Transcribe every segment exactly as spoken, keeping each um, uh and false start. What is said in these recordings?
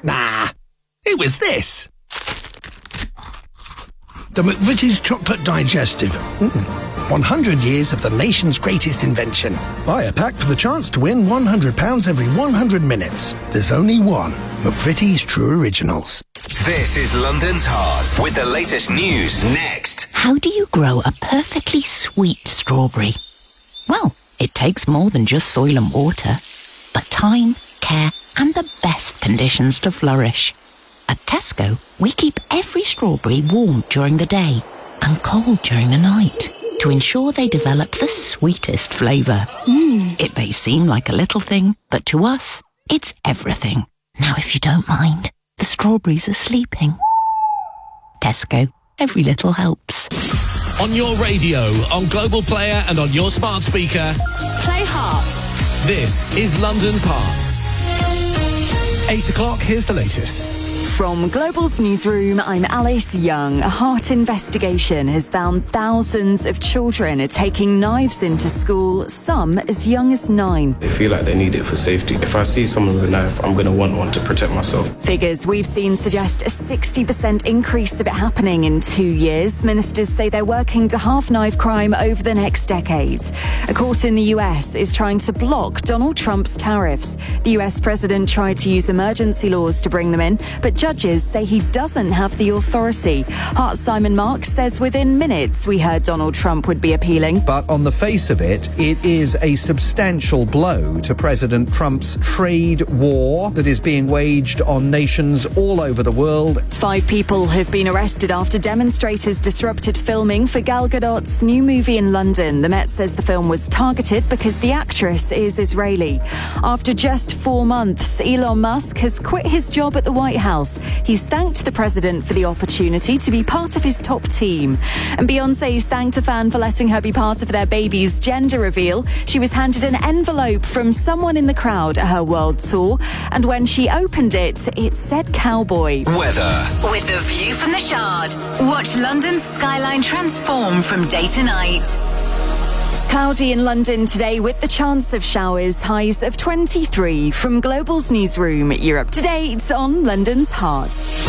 Nah, it was this. The McVitie's Chocolate Digestive. Mm. one hundred years of the nation's greatest invention. Buy a pack for the chance to win one hundred pounds every one hundred minutes. There's only one. McVitie's True Originals. This is London's Heart with the latest news next. How do you grow a perfectly sweet strawberry? Well, it takes more than just soil and water, but time, care, and the best conditions to flourish. At Tesco, we keep every strawberry warm during the day and cold during the night to ensure they develop the sweetest flavour. Mm. It may seem like a little thing, but to us, it's everything. Now, if you don't mind, the strawberries are sleeping. Tesco, every little helps. On your radio, on Global Player and on your smart speaker. Play Heart. This is London's Heart. Eight o'clock, here's the latest. From Global's newsroom, I'm Alice Young. A heart investigation has found thousands of children are taking knives into school, some as young as nine. They feel like they need it for safety. If I see someone with a knife, I'm going to want one to protect myself. Figures we've seen suggest a sixty percent increase of it happening in two years. Ministers say they're working to halve knife crime over the next decade. A court in the U S is trying to block Donald Trump's tariffs. The U S president tried to use emergency laws to bring them in, but judges say he doesn't have the authority. Heart's Simon Marks says within minutes we heard Donald Trump would be appealing. But on the face of it, it is a substantial blow to President Trump's trade war that is being waged on nations all over the world. Five people have been arrested after demonstrators disrupted filming for Gal Gadot's new movie in London. The Met says the film was targeted because the actress is Israeli. After just four months, Elon Musk has quit his job at the White House. He's thanked the president for the opportunity to be part of his top team. And Beyoncé's thanked a fan for letting her be part of their baby's gender reveal. She was handed an envelope from someone in the crowd at her world tour, and when she opened it, it said cowboy. Weather. With the view from the Shard, watch London's skyline transform from day to night. Cloudy in London today with the chance of showers, highs of twenty-three. From Global's newsroom, you're up to date on London's Heart.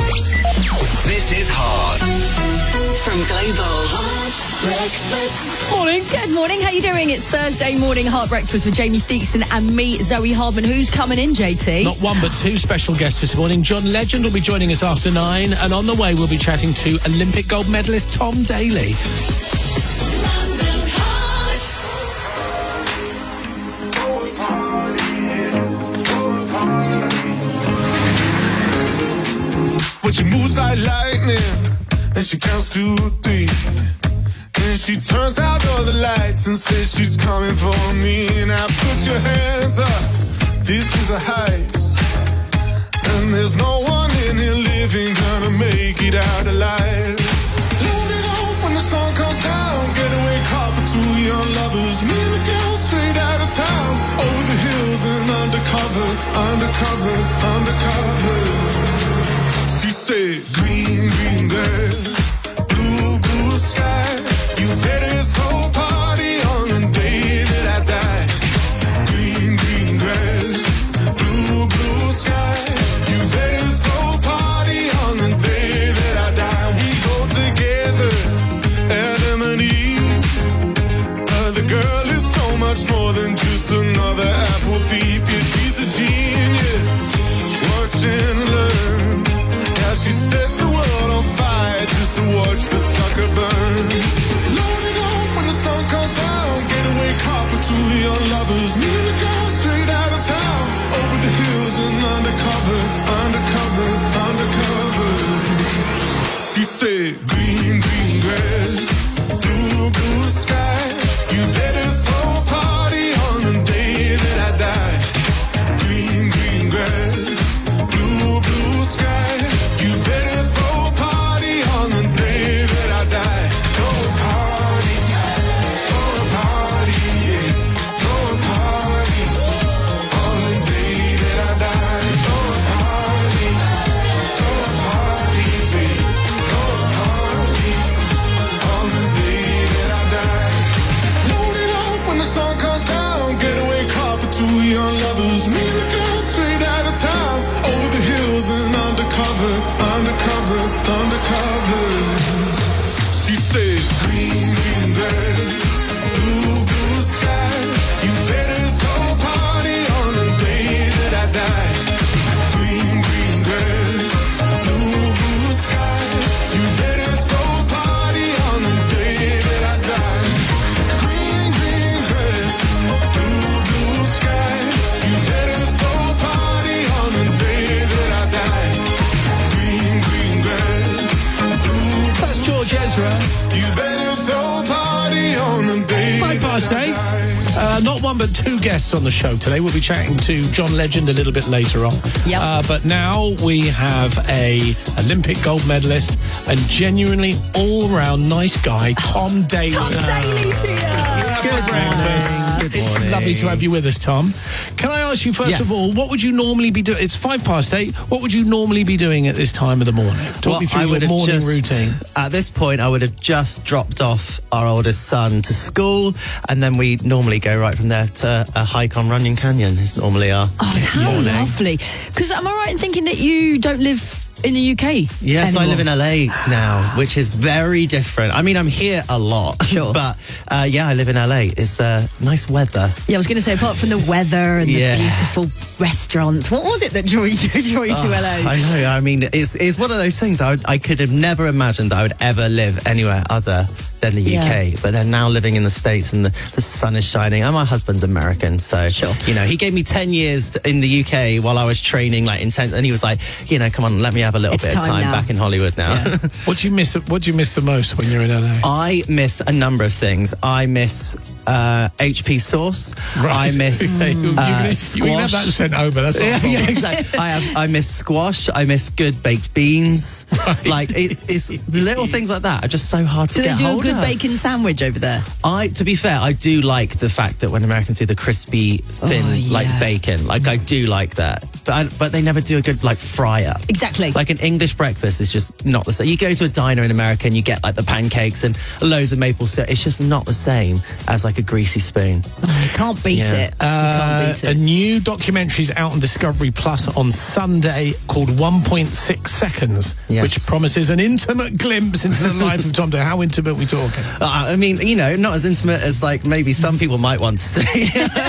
This is Heart. From Global. Heart Breakfast. Morning. Good morning. How you doing? It's Thursday morning Heart Breakfast with Jamie Theakston and me, Zoe Hardman. Who's coming in, J T? Not one, but two special guests this morning. John Legend will be joining us after nine, and on the way we'll be chatting to Olympic gold medalist Tom Daley. But she moves like lightning, and she counts to three. Then she turns out all the lights and says she's coming for me. Now put your hands up, this is a heist. And there's no one in here living gonna make it out alive. Load it up when the sun comes down, getaway car for two young lovers. Me and the girl straight out of town, over the hills and undercover, undercover, undercover. She said, green, green grass, blue, blue sky. You better throw a party on the day that I die. Green, green grass, blue, blue sky. You better throw a party on the day that I die. We go together, Adam and Eve. Uh, the girl is so much more than just another apple thief. Yeah, she's a genius. Watch and learn. She sets the world on fire just to watch the sucker burn. Load it up when the sun comes down, getaway car for two young lovers. Me and the girl straight out of town, over the hills and undercover, undercover, undercover. She said, green, green grass, blue, blue sky. You better throw a party on the day that I die. Green, green grass, blue, blue sky. Better throw a party on the day that I die. Throw a party, throw a party, yeah. Throw a party on the day that I die. Throw a party, throw a party, babe. Throw a party Jezra. You better throw a party on the day. Five past eight. Uh, not one but two guests on the show today. We'll be chatting to John Legend a little bit later on. Yep. Uh, but now we have a Olympic gold medalist and genuinely all-round nice guy, Tom Daley. Tom Daley's here. Good breakfast. Good It's morning. lovely to have you with us, Tom. Can I ask you, first Yes. of all, what would you normally be doing? It's five past eight. What would you normally be doing at this time of the morning? Talk Well, me through I your would have morning just- routine. At this point, I would have just dropped off our oldest son to school, and then we normally go right from there to a hike on Runyon Canyon. It's normally our Oh, how morning. lovely. Because am I right in thinking that you don't live in the U K? Yes, anymore? I live in L A now, which is very different. I mean, I'm here a lot, Sure. but uh, yeah, I live in L A. It's uh, nice weather. Yeah, I was going to say, apart from the weather and Yeah. the beautiful restaurants, what was it that drew you, drew you to L A? Oh, I know. I mean, it's it's one of those things. I would, I could have never imagined that I would ever live anywhere other than the U K. Yeah. But then now living in the States and the, the sun is shining. And my husband's American, so Sure. you know, he gave me ten years in the U K while I was training, like intense. And he was like, you know, come on, let me have a little It's bit of time time now. back in Hollywood now. Yeah. What do you miss? What do you miss the most when you're in L A? I miss a number of things. I miss uh, H P sauce. I miss you, you, uh, can, you can have that squash. sent over. That's not a Yeah, problem. yeah, exactly. I have, I miss squash. I miss good baked beans. Right. Like it, it's little things like that are just so hard to Do they get do a hold good of. bacon sandwich over there? I, to be fair, I do like the fact that when Americans do the crispy, thin, Oh, yeah. like bacon, like I do like that. But I, but they never do a good like fryer. Exactly. Like an English breakfast is just not the same. You go to a diner in America and you get like the pancakes and loads of maple syrup. It's just not the same as like a greasy spoon. You can't beat Yeah. it. You Uh, can't beat a it. new documentary is out on Discovery Plus on Sunday called one point six Seconds, Yes. which promises an intimate glimpse into the life of Tom Daley. How intimate are we talking? Uh, I mean, you know, not as intimate as like maybe some people might want to say,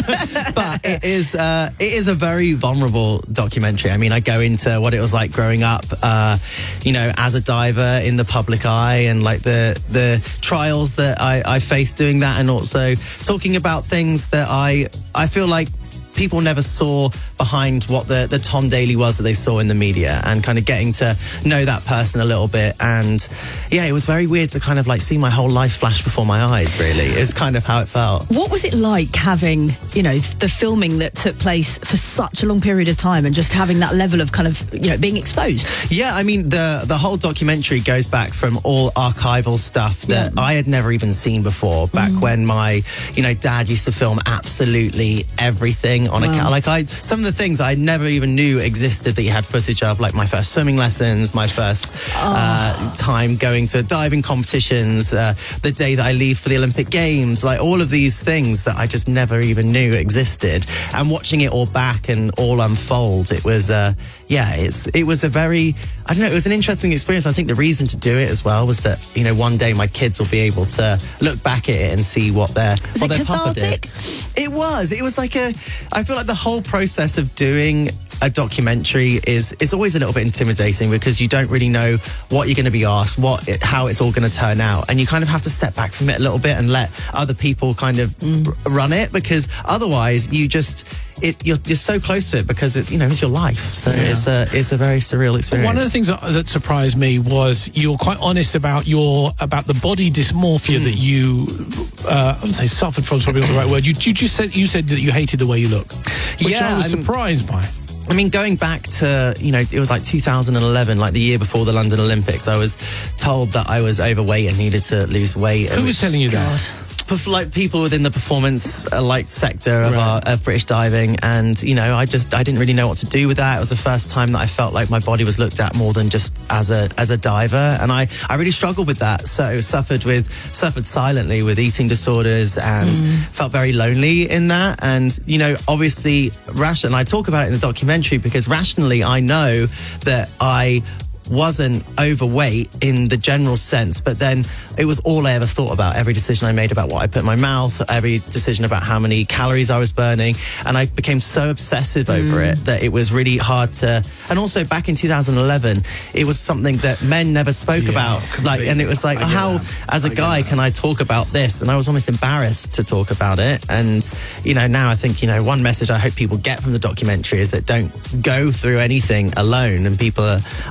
but it is uh, it is a very vulnerable documentary. I mean, I go into what it was like growing up, uh, you know, as a diver in the public eye, and like the the trials that I, I faced doing that, and also talking about things that I I feel like people never saw behind what the, the Tom Daley was that they saw in the media, and kind of getting to know that person a little bit. And yeah, it was very weird to kind of like see my whole life flash before my eyes, really. It was kind of how it felt. What was it like having, you know, the filming that took place for such a long period of time and just having that level of kind of, you know, being exposed? Yeah, I mean, the the whole documentary goes back from all archival stuff that Yeah. I had never even seen before, back when my, you know, dad used to film absolutely everything on a Wow. ca- like I some of the things I never even knew existed that you had footage of, like my first swimming lessons, my first uh, time going to diving competitions, uh, the day that I leave for the Olympic Games, like all of these things that I just never even knew existed. And watching it all back and all unfold, it was, uh, yeah, it's it was a very, I don't know, it was an interesting experience. I think the reason to do it as well was that, you know, one day my kids will be able to look back at it and see what their Was what it their papa cathartic? did. It was. It was like a. I feel like the whole process of doing a documentary is is always a little bit intimidating, because you don't really know what you're going to be asked, what it, how it's all going to turn out, and you kind of have to step back from it a little bit and let other people kind of Mm. r- run it, because otherwise you just it you're, you're so close to it, because it's, you know, it's your life. So Yeah. it's a it's a very surreal experience. One of the things that, that surprised me was you were quite honest about your about the body dysmorphia that you uh, I wouldn't say suffered from, is probably not the right word. You, you just said you said that you hated the way you look, which Yeah, I was I'm- surprised by. I mean, going back to, you know, it was like two thousand eleven, like the year before the London Olympics, I was told that I was overweight and needed to lose weight. Who was telling you that? Perf- like people within the performance uh, like sector of, Right. our, of British diving, and you know, I just I didn't really know what to do with that. It was the first time that I felt like my body was looked at more than just as a as a diver, and I I really struggled with that. So suffered with suffered silently with eating disorders, and felt very lonely in that. And you know, obviously, ration. And I talk about it in the documentary, because rationally I know that I wasn't overweight in the general sense, but then it was all I ever thought about. Every decision I made about what I put in my mouth, every decision about how many calories I was burning, and I became so obsessive over it that it was really hard to. And also back in two thousand eleven, it was something that men never spoke Yeah, about, like, and it was like, I get how that. as a guy can I talk about this? And I was almost embarrassed to talk about it. And you know, now I think, you know, one message I hope people get from the documentary is that don't go through anything alone, and people are, are around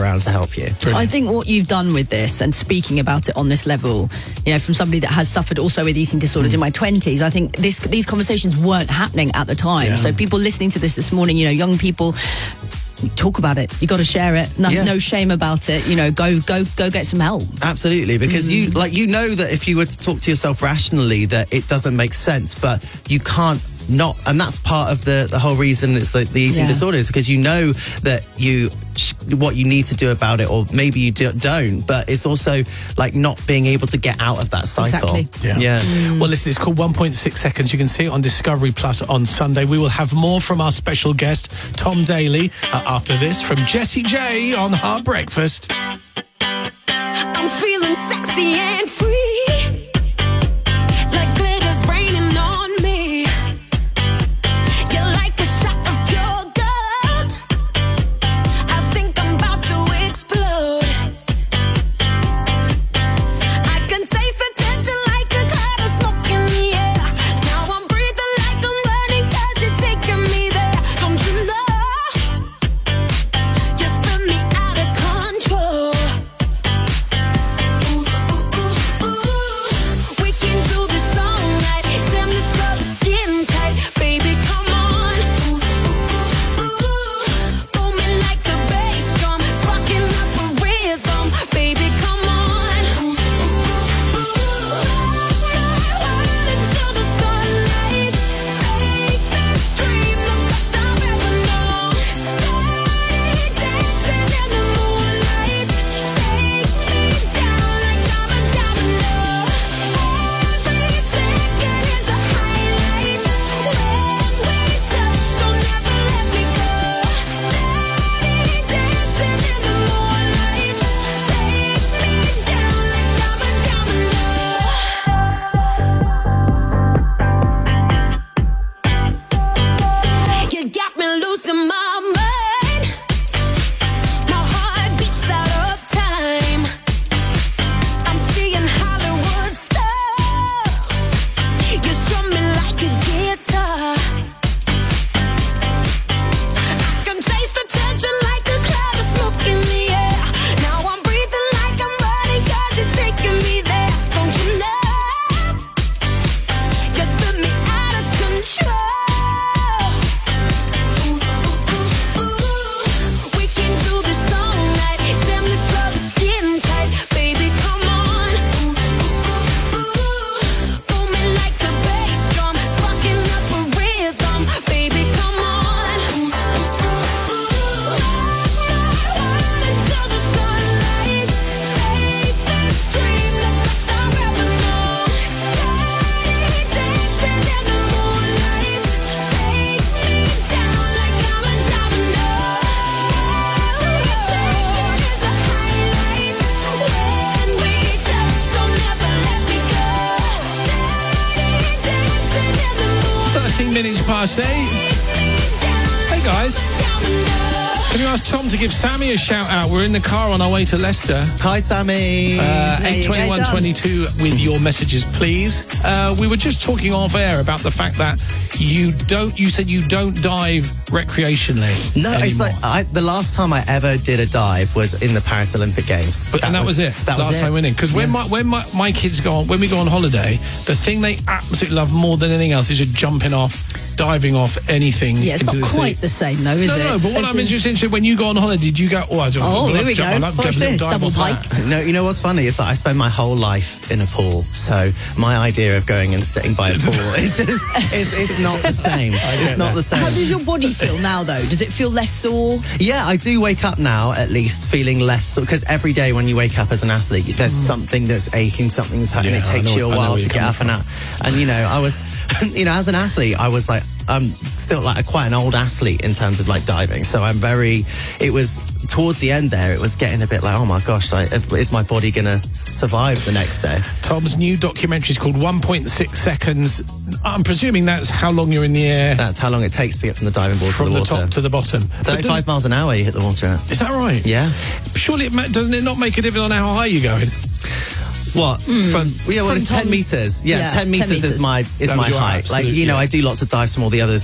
around to help you. I think what you've done with this and speaking about it on this level, you know, from somebody that has suffered also with eating disorders mm. in my twenties, I think this these conversations weren't happening at the time. Yeah. So people listening to this this morning, you know, young people, talk about it. You got to share it. No, yeah. no shame about it. You know, go go go get some help. Absolutely, because mm. you like you know that if you were to talk to yourself rationally, that it doesn't make sense, but you can't not, and that's part of the the whole reason it's the, the eating yeah. disorder is because you know that you what you need to do about it, or maybe you do, don't. But it's also like not being able to get out of that cycle. Exactly. Yeah. yeah. Mm. Well, listen, it's called one point six seconds. You can see it on Discovery Plus on Sunday. We will have more from our special guest Tom Daley uh, after this from Jessie J on Hard Breakfast. I'm feeling sexy and free, like glitter's raining on me. You're like a shot of pure gold. I think I'm about to explode. I can taste the tension like a cloud of smoke in the air. Now I'm breathing like I'm running 'cause you're taking me there. Don't you know? You spin me out of control. Minutes past eight. Hey guys, can you ask Tom to give Sammy a shout out? We're in the car on our way to Leicester. Hi Sammy. Uh, eight twenty-one twenty-two with your messages, please. Uh, we were just talking off air about the fact that you don't. You said you don't dive recreationally. No, anymore. It's like I, the last time I ever did a dive was in the Paris Olympic Games. But that and that was, was it. That last was it. time winning. Because when yeah. my when my, my kids go on, when we go on holiday, the thing they absolutely love more than anything else is just jumping off, diving off anything. Yeah, it's into not the quite sea. the same though, is no, it? No, but what it's I'm interested in, when you go on holiday, did you go? Oh, I don't. Oh, I there we jump, go. I Watch this, double pipe. No, you know what's funny is that I spend my whole life in a pool, so my idea of going and sitting by a pool is just it's, it's not the same. It's not that. the same. How does your body feel now though? Does it feel less sore? Yeah, I do wake up now at least feeling less sore, because every day when you wake up as an athlete, there's mm. something that's aching, something's happening. Yeah, it takes know, you a while to get up from. and out. And you know, I was, you know, as an athlete, I was like, I'm still like a, quite an old athlete in terms of like diving. So I'm very, it was towards the end there, it was getting a bit like, oh my gosh, like, is my body going to survive the next day? Tom's new documentary is called one point six seconds. I'm presuming that's how long you're in the air. That's how long it takes to get from the diving board from to the, the water. top to the bottom. thirty-five miles an hour you hit the water at. Is that right? Yeah. Surely, it ma- doesn't it not make a difference on how high you're going? What mm. from? Yeah, well, from it's ten meters. Yeah, yeah ten meters, ten meters is my is that my height. absolute, Like you know, yeah. I do lots of dives from all the others when I'm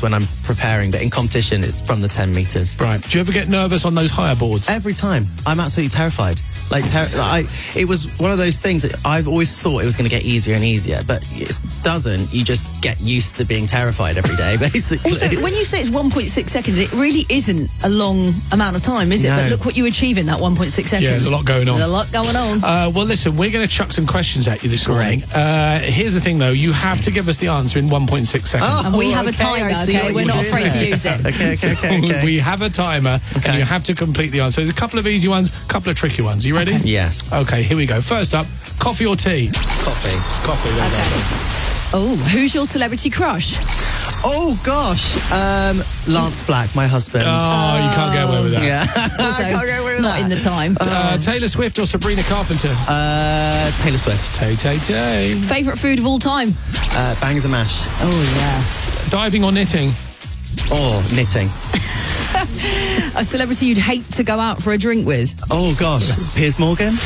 preparing, but in competition, it's from the ten metres. Right. Do you ever get nervous on those higher boards? Every time. I'm absolutely terrified. Like, ter- I, it was one of those things that I've always thought it was going to get easier and easier, but it doesn't. You just get used to being terrified every day, basically. Also, when you say it's one point six seconds, it really isn't a long amount of time, is it? No. But look what you achieve in that one point six seconds. Yeah, there's a lot going on. There's a lot going on. Uh, well, listen, we're going to chuck some questions at you this morning. Uh, here's the thing, though. You have to give us the answer in one point six seconds. Oh, and we have okay, a timer, I see okay? what We're you're not doing afraid to there. use it. Okay, okay, okay, okay. We have a timer, Okay. and you have to complete the answer. There's a couple of easy ones, a couple of tricky ones. You ready? Okay. Yes. Okay, here we go. First up, coffee or tea? Coffee. Coffee. There you go. Oh, who's your celebrity crush? Oh, gosh. Um, Lance Black, my husband. Oh, you can't get away with that. Yeah. Also, I can't get away with not that. in the time. Uh, Taylor Swift or Sabrina Carpenter? Uh, Taylor Swift. Tay, tay, tay. Favourite food of all time? Uh, Bangs and Mash. Oh, yeah. Diving or knitting? Or knitting. A celebrity you'd hate to go out for a drink with? Oh, gosh. Piers Morgan?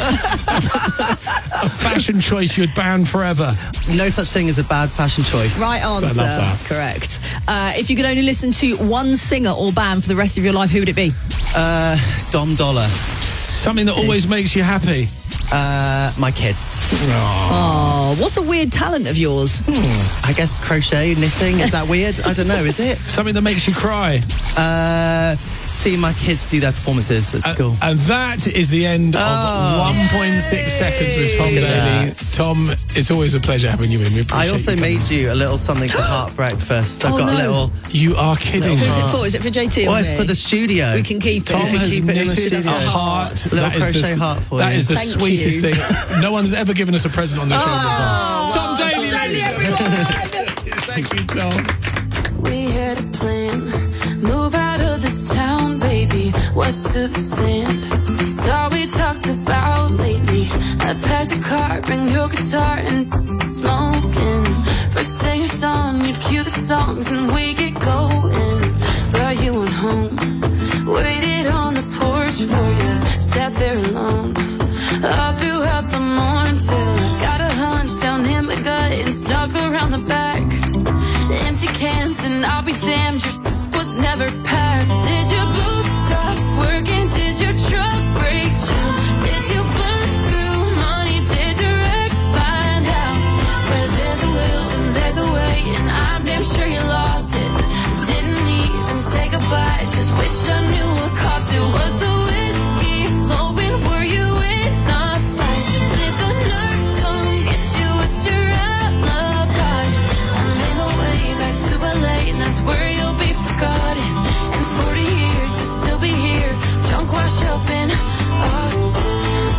A fashion choice you'd ban forever? No such thing as a bad fashion choice. Right answer. I love that. Correct. Uh, if you could only listen to one singer or band for the rest of your life, who would it be? Uh, Dom Dollar. Something that always makes you happy? Uh, my kids. Oh, what's a weird talent of yours? I guess crochet, knitting. Is that weird? I don't know. Is it? Something that makes you cry? Uh, seeing my kids do their performances at school. Uh, and that is the end of Oh. one point six seconds with Tom Look at Daly. that. Tom, it's always a pleasure having you in. We appreciate I also you coming. made you a little something for heart breakfast. I've Oh, got no. a little. You are kidding. Who's it for? Is it for J T or Well, it's me? for the studio. We can keep Tom it. can has keep it in the knitted a studio. heart. Little That is crochet the, heart for that you. is the Thank sweetest you. thing. No one's ever given us a present on the show Oh, before. Tom Daly, Tom Daly, everyone! Thank you, Tom. We had a plan. Move out of this town, baby. West to the sand. It's all we talked about lately. I packed a car, bring your guitar and smoking. First thing it's on, you'd cue the songs and we get going. But you went home, waited on the porch for you, sat there alone. All throughout the morning till I got a hunch down in my gut and snuck around the back. Empty cans and I'll be damned, your was never packed. Did your boots stop working? Did your truck break down? Did you burn through money? Did your ex find out? Where there's a will and there's a way, and I'm damn sure you lost it. Didn't even say goodbye, just wish I knew what cost it. Was the whiskey flowing? Were you in a fight? Did the nurse come get you? It's your alibi. I made my way back to L A, and that's where you'll be forgotten. In forty years, you'll still be here, drunk, washed up in Austin.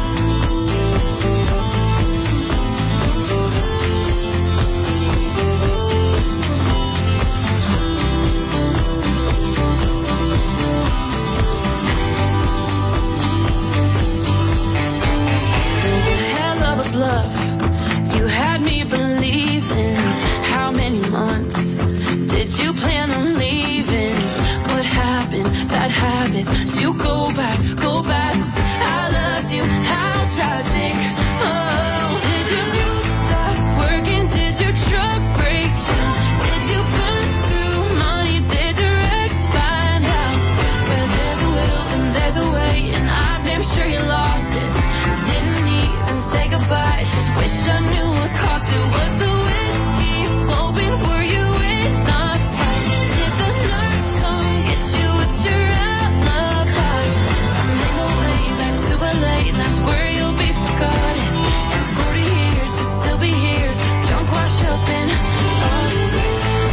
Hell of a bluff, you had me believing. How many months did you plan on leaving? What happened? Bad habits. Did you go back? Go back. I loved you. How tragic. Oh, did your boots stop working? Did your truck break down? Did you burn through money? Did your ex find out? Where there's a will and there's a way, and I'm damn sure you lost it. Didn't even say goodbye, just wish I knew what cost it. Was the whiskey flowing? Were you in a fight? Did the nurse come get you? It's your alibi. I made my way back to L A, and that's where you'll be forgotten. In forty years, you'll still be here, drunk, washed up in Austin.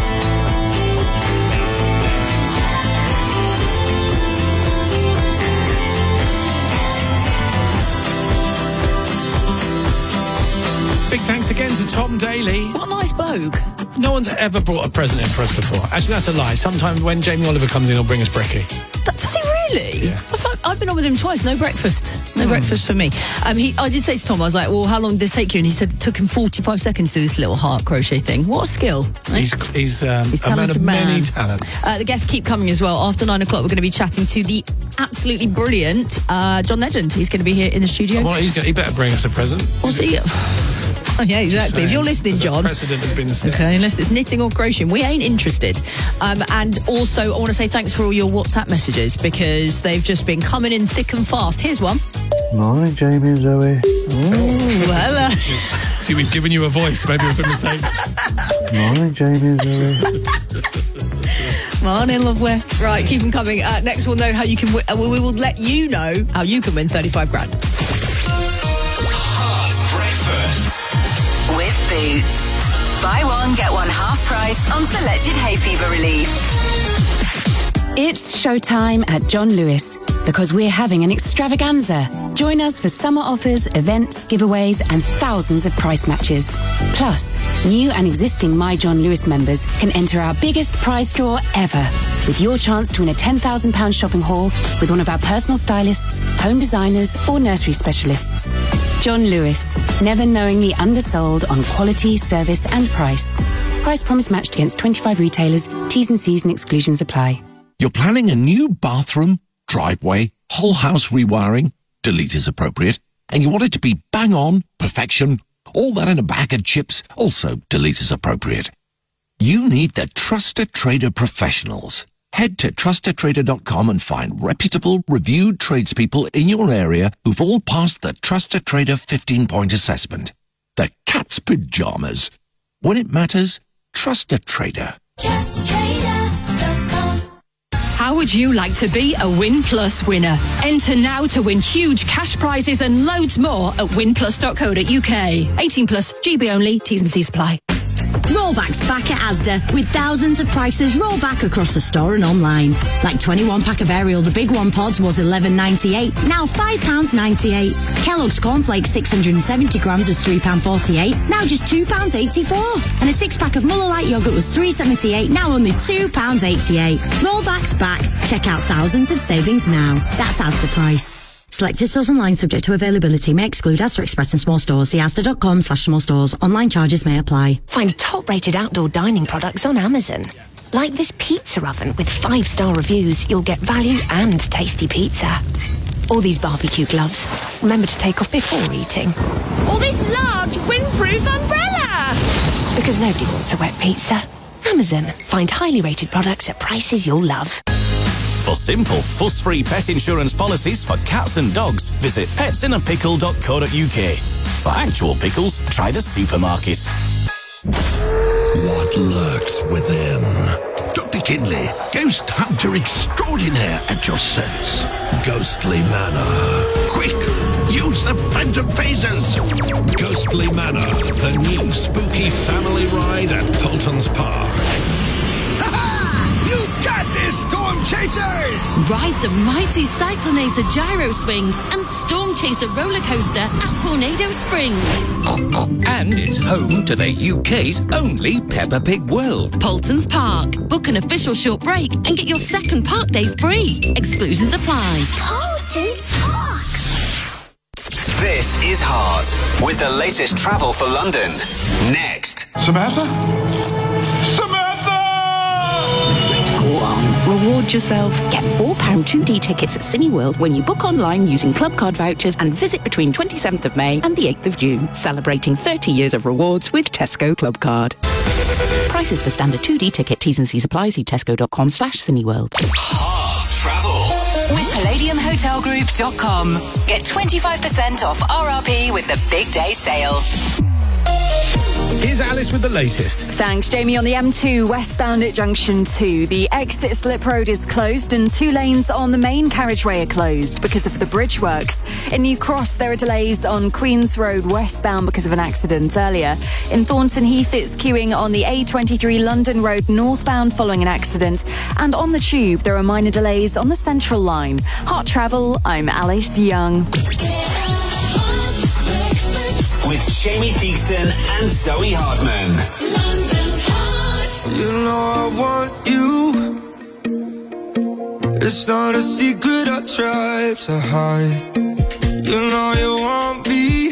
Big thanks again to Tom Daly. What a nice bloke. No one's ever brought a present in for us before. Actually, that's a lie. Sometimes when Jamie Oliver comes in, he'll bring us brekkie. D- Does he really? Yeah. I thought, I've been on with him twice. No breakfast. No breakfast for me. Um, he, I did say to Tom, I was like, well, how long did this take you? And he said it took him forty-five seconds to do this little heart crochet thing. What a skill. eh? He's, he's, um, He's a man talented of man. many talents. Uh, the guests keep coming as well. After nine o'clock, we're going to be chatting to the absolutely brilliant uh, John Legend. He's going to be here in the studio. Well, he's gonna, he better bring us a present. What's he? Yeah, exactly. If you're listening, John. Precedent has been set. Okay, unless it's knitting or crocheting, we ain't interested. Um, and also, I want to say thanks for all your WhatsApp messages because they've just been coming in thick and fast. Here's one. Morning, Jamie and Zoe. Ooh, hello. See, we've given you a voice. Maybe it was a mistake. Morning, Jamie and Zoe. Morning, lovely. Right, keep them coming. Uh, next, we'll know how you can. Wi- uh, we will let you know how you can win thirty-five grand. Hard breakfast. With Boots. Buy one, get one half price on selected hay fever relief. It's showtime at John Lewis because we're having an extravaganza. Join us for summer offers, events, giveaways and thousands of price matches. Plus, new and existing My John Lewis members can enter our biggest prize draw ever with your chance to win a ten thousand pounds shopping haul with one of our personal stylists, home designers or nursery specialists. John Lewis, never knowingly undersold on quality, service and price. Price promise matched against twenty-five retailers. T's and C's and exclusions apply. You're planning a new bathroom, driveway, whole house rewiring, delete is appropriate, and you want it to be bang on, perfection, all that in a bag of chips, also delete is appropriate. You need the Trusted Trader professionals. Head to trusted trader dot com and find reputable, reviewed tradespeople in your area who've all passed the Trusted Trader fifteen-point assessment. The cat's pajamas. When it matters, trust a trader. Trust Trader. How would you like to be a Win Plus winner? Enter now to win huge cash prizes and loads more at win plus dot co dot uk. eighteen plus, G B only, T's and C's apply. Rollback's back at Asda with thousands of prices roll back across the store and online. Like twenty-one pack of Ariel, the big one pods was eleven ninety-eight, now five pounds ninety-eight. Kellogg's cornflakes six hundred seventy grams was three pounds forty-eight, now just two pounds eighty-four. And a six pack of Muller Light yogurt was three pounds seventy-eight, now only two pounds eighty-eight. Rollback's back. Check out thousands of savings now. That's Asda price. Selected stores online subject to availability may exclude Asda Express and small stores. See asda dot com slash small stores. Online charges may apply. Find top-rated outdoor dining products on Amazon. Like this pizza oven with five-star reviews, you'll get value and tasty pizza. Or these barbecue gloves. Remember to take off before eating. Or this large windproof umbrella. Because nobody wants a wet pizza. Amazon. Find highly rated products at prices you'll love. For simple, fuss-free pet insurance policies for cats and dogs, visit pets in a pickle dot co dot uk. For actual pickles, try the supermarket. What lurks within? Doctor Kinley, ghost hunter extraordinaire at your service. Ghostly Manor. Quick, use the phantom phasers. Ghostly Manor, the new spooky family ride at Polton's Park. You got this, Storm Chasers! Ride the mighty Cyclonator Gyro Swing and Storm Chaser roller coaster at Tornado Springs. And it's home to the U K's only Peppa Pig World. Polton's Park. Book an official short break and get your second park day free. Exclusions apply. Polton's Park. This is Hard with the latest travel for London. Next. Samantha? Samantha! Go on, reward yourself. Get four pounds two D tickets at Cineworld when you book online using club card vouchers and visit between twenty-seventh of May and the eighth of June. Celebrating thirty years of rewards with Tesco Club Card. Prices for standard two D ticket, T's and C's apply. See tesco dot com slash Cineworld. Hard travel. With palladium hotel group dot com. Get twenty-five percent off R R P with the big day sale. Here's Alice with the latest. Thanks, Jamie. On the M two, westbound at Junction two, the exit slip road is closed and two lanes on the main carriageway are closed because of the bridge works. In New Cross, there are delays on Queen's Road westbound because of an accident earlier. In Thornton Heath, it's queuing on the A twenty-three London Road northbound following an accident. And on the Tube, there are minor delays on the Central Line. Hot travel, I'm Alice Young. With Jamie Theakston and Zoe Hartman. London's Hot. You know I want you. It's not a secret I try to hide. You know you want me.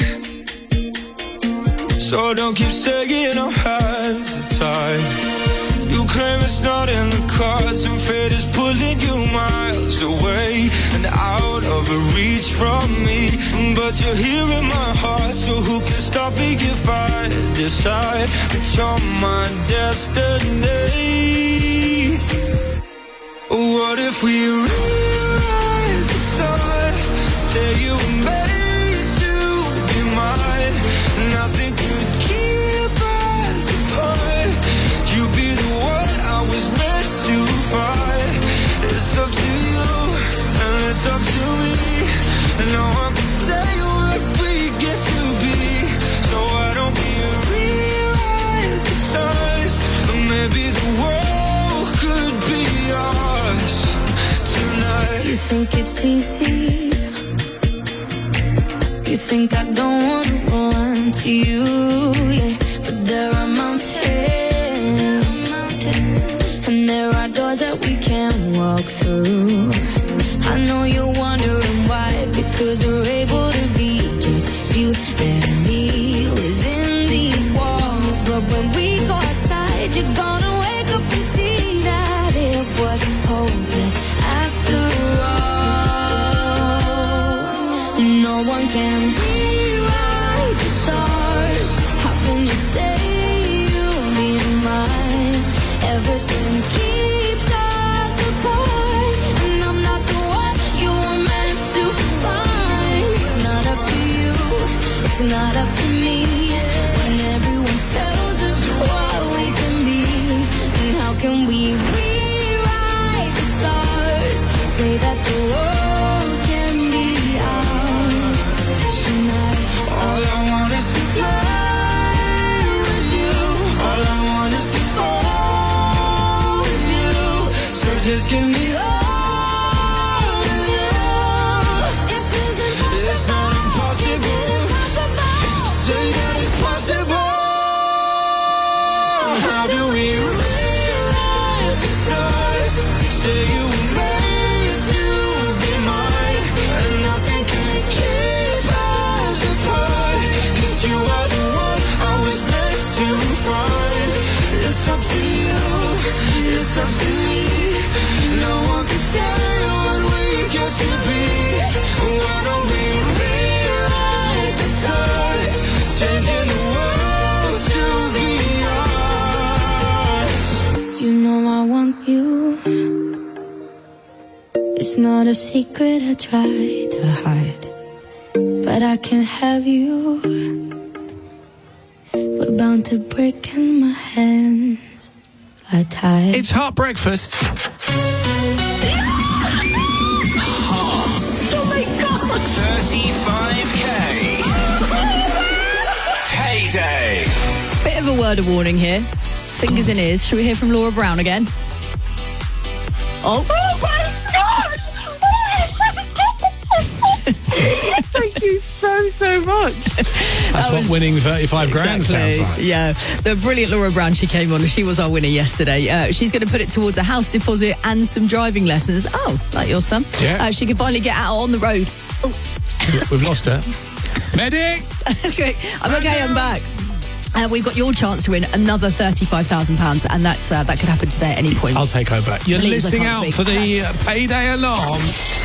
So don't keep saying our hands are tied. You claim it's not in the cards, and fate is pulling you miles away and out of reach from me. but you're here in my heart. So who can stop me if I decide that you're my destiny? What if we rewrite the stars? Say you were made to be mine. Nothing could keep us apart. You be the one I was meant to find. It's up to you and it's up to me. No one can say what we get to be. So why don't we rewrite the stars? Maybe the world could be ours tonight. You think it's easy? You think I don't want to run to you, yeah. But there are mountains, and there are doors that we can't walk through. I know you're wondering why, because we're able to be just you and me within these walls. But when we go outside, you're gonna wake up and see that it was hopeless after all. No one can rewrite the stars. How can you say you'll be mine? Everything keeps us apart, and I'm not the one you were meant to find. It's not up to you, it's not up to me. When everyone tells us what we can be, and how can we rewrite the stars? Say that the world can be ours tonight. All I want is to fly with you. All I want is to fall with you. So just give me all of you. It's not impossible. Say that it's possible. How do we rewrite the stars? Say you were made to be mine, and nothing can keep us apart. 'Cause you are the one I was meant to find. It's up to you, it's up to me. No one can say what we get to be. Why don't we rewrite the stars? Changing the world to be ours. You know I want you. It's not a secret I try to hide, but I can't have you. We're bound to break and my hands are tied. It's Heart Breakfast. Hearts. Oh my God! thirty-five K. Payday. Bit of a word of warning here. Fingers in ears. Should we hear from Laura Brown again? Oh. Oh my God! Thank you so, so much. That's what winning thirty-five grand Exactly. sounds like. Yeah, the brilliant Laura Brown, she came on and she was our winner yesterday. Uh, she's going to put it towards a house deposit and some driving lessons. Oh, like your son. Yeah. Uh, she can finally get out on the road. Oh. We've lost her. Medic! Okay, I'm okay, I'm back. Uh, we've got your chance to win another thirty-five thousand pounds, and that uh, that could happen today at any point. I'll take over. You're Please, I listening can't out speak. for the uh, payday alarm.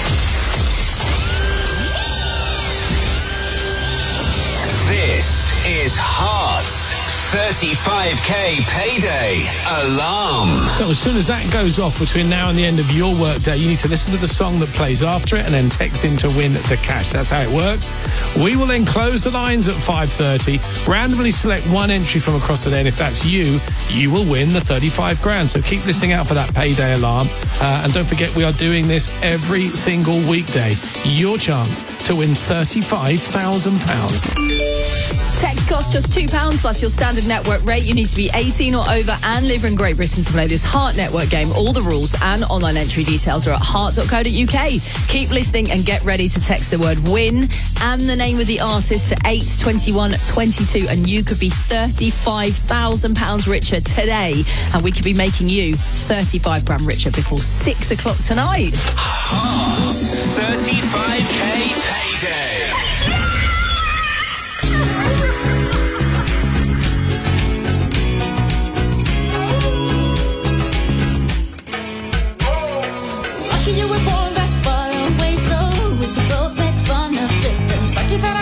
This is Hearts thirty-five K Payday Alarm. So as soon as that goes off between now and the end of your workday, you need to listen to the song that plays after it and then text in to win the cash. That's how it works. We will then close the lines at five thirty, randomly select one entry from across the day, and if that's you, you will win the thirty-five grand. So keep listening out for that payday alarm. Uh, and don't forget, we are doing this every single weekday. Your chance to win thirty-five thousand pounds. Text costs just two pounds plus your standard network rate. You need to be eighteen or over and live in Great Britain to play this Heart Network game. All the rules and online entry details are at heart dot co dot uk. Keep listening and get ready to text the word WIN and the name of the artist to eight twenty-one twenty-two, and you could be thirty-five thousand pounds richer today, and we could be making you thirty-five grand richer before six o'clock tonight. Hearts thirty-five K Payday. Lucky you were born that far away, so we could both make fun of distance. Like if I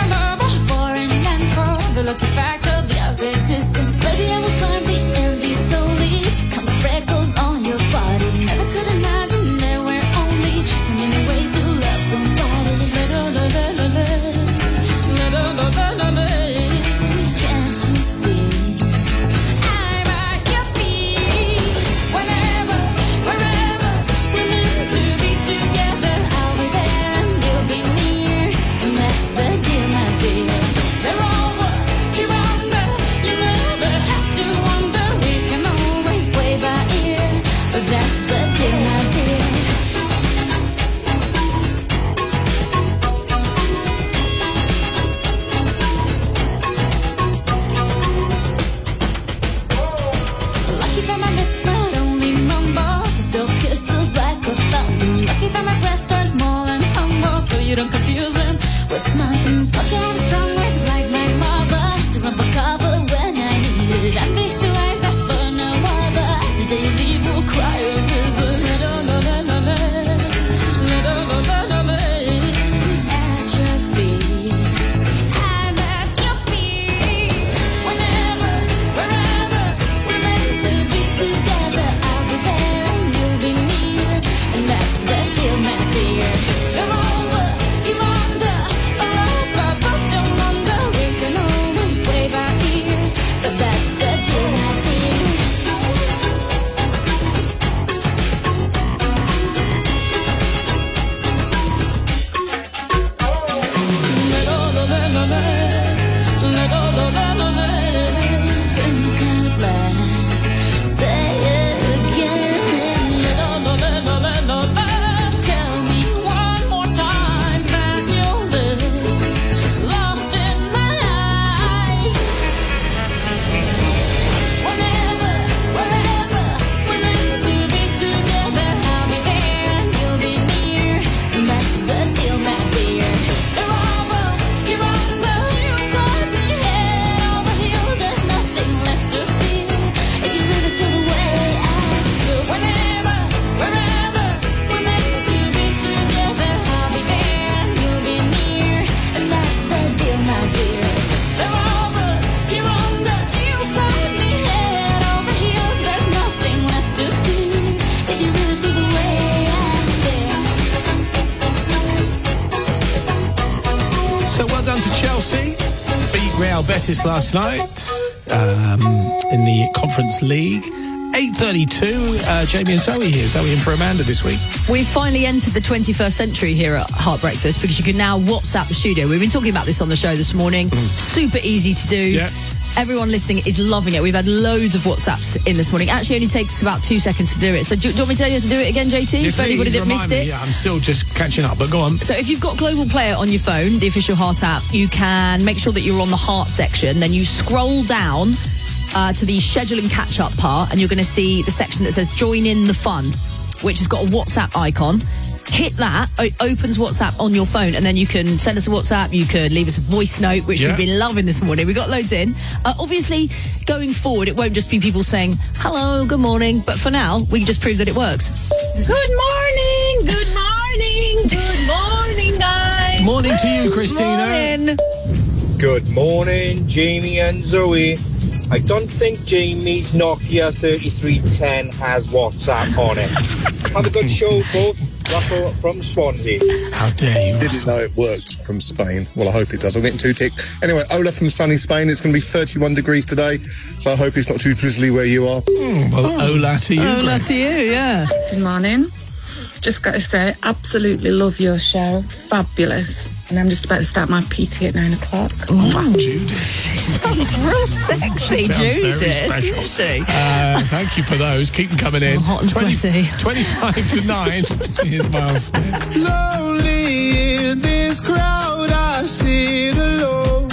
done to Chelsea. Beat Real Betis last night um, in the Conference League. eight thirty-two, uh, Jamie and Zoe here. Zoe in for Amanda this week. We've finally entered the twenty-first century here at Heart Breakfast because you can now WhatsApp the studio. We've been talking about this on the show this morning. Mm. Super easy to do. Yeah. Everyone listening is loving it. We've had loads of WhatsApps in this morning. Actually, only takes about two seconds to do it. So do, do you want me to tell you how to do it again, J T? Yeah, for anybody please, that remind missed me. it. Yeah, I'm still just catching up, but go on. So if you've got Global Player on your phone, the official Heart app, you can make sure that you're on the Heart section. Then you scroll down uh, to the schedule and catch-up part, and you're going to see the section that says Join in the Fun, which has got a WhatsApp icon. Hit that, it opens WhatsApp on your phone, and then you can send us a WhatsApp, you could leave us a voice note, which Yeah. we've been loving this morning. We got loads in. Uh, obviously, going forward, it won't just be people saying, hello, good morning, but for now, we can just prove that it works. Good morning, good morning, good morning, guys. Morning to you, Christina. Morning. Good morning, Jamie and Zoe. I don't think Jamie's Nokia thirty-three ten has WhatsApp on it. Have a good show, both. Russell from Swansea. How dare you? Didn't know it worked from Spain. Well, I hope it does. I'm getting too ticked. Anyway, Ola from sunny Spain. It's going to be thirty-one degrees today, so I hope it's not too drizzly where you are. Mm, well, oh. Ola to you. Ola Greg. to you, yeah. Good morning. Just got to say, absolutely love your show. Fabulous. And I'm just about to start my P T at nine o'clock. Oh, Judy. Sounds real sexy, Sounds Judy. very special. Judy. Uh, thank you for those. Keep them coming in. Oh, hot and sweaty. twenty-five to nine. Here's Miles Smith. Lonely in this crowd, I sit alone.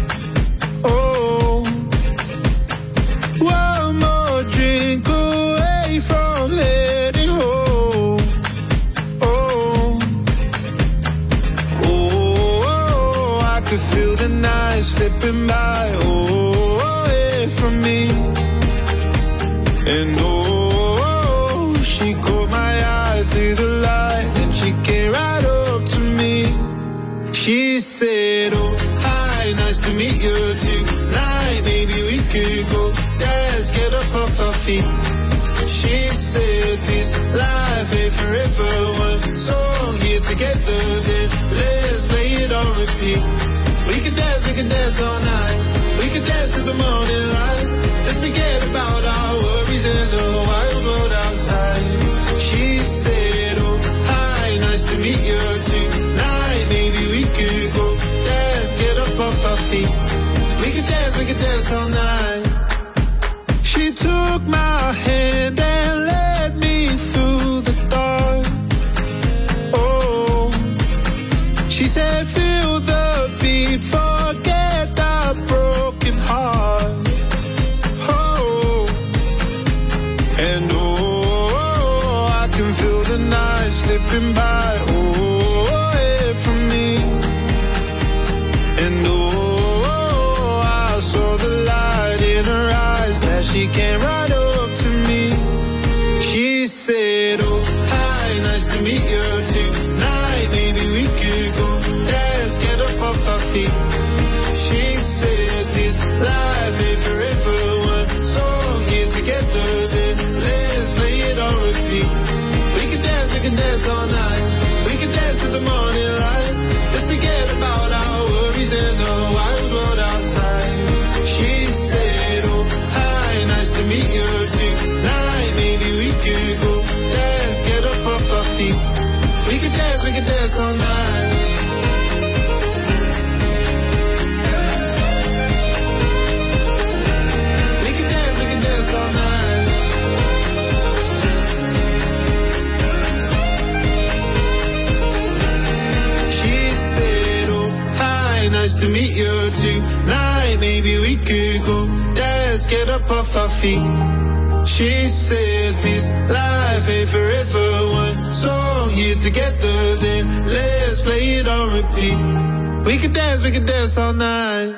Oh, one more drink away from heading home. Oh, oh, I could feel the night slipping by. Oh, away from me, and oh, she caught my eye through the light, and she came right up to me. She said, oh, hi, nice to meet you tonight. Maybe we could go dance, get up off our feet. She said, this life ain't forever. One song here together, then let's play it on repeat. We could dance, we could dance all night. We could dance to the morning light. Let's forget about our worries and the wild world outside. She said, oh, hi, nice to meet you tonight. Maybe we could go dance, get up off our feet. We could dance, we could dance all night. She took my hand and led me through the dark. Oh, she said, feel the beat, forget that broken heart. Oh, and oh, I can feel the night slipping by. Oh, away from me. And oh, I saw the light in her eyes as she came right up to me. She said, oh, hi, nice to meet you tonight. Maybe we could go dance, get up off our feet. She said, this life ain't forever. One song here together, then let's play it on repeat. We can dance, we can dance all night. We can dance to the morning light. Let's forget about our worries and the wild world outside. She said, oh, hi, nice to meet you tonight. Maybe we could go dance, get up off our feet. We could dance, we could dance all night. We could dance, we could dance all night. She said, oh, hi, nice to meet you tonight. Maybe we could go dance, get up off our feet. She said, this life ain't forever. One song here together, then let's play it on repeat. We could dance, we could dance all night.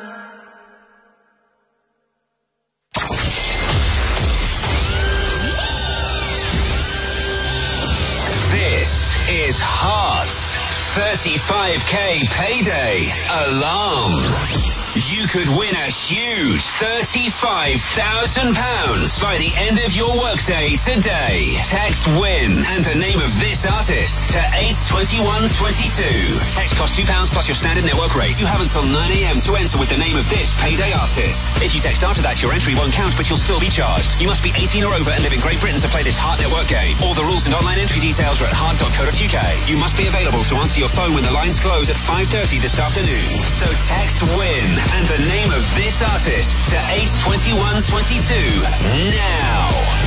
This is Heart's thirty-five K payday alarm. You could win a huge thirty-five thousand pounds by the end of your workday today. Text WIN and the name of this artist to eight twenty-one twenty-two. Text costs two pounds plus your standard network rate. You have until nine a.m. to enter with the name of this payday artist. If you text after that, your entry won't count, but you'll still be charged. You must be eighteen or over and live in Great Britain to play this Heart Network game. All the rules and online entry details are at heart dot co dot uk. You must be available to answer your phone when the lines close at five thirty this afternoon. So text WIN and the name of this artist to eight twenty-one twenty-two now.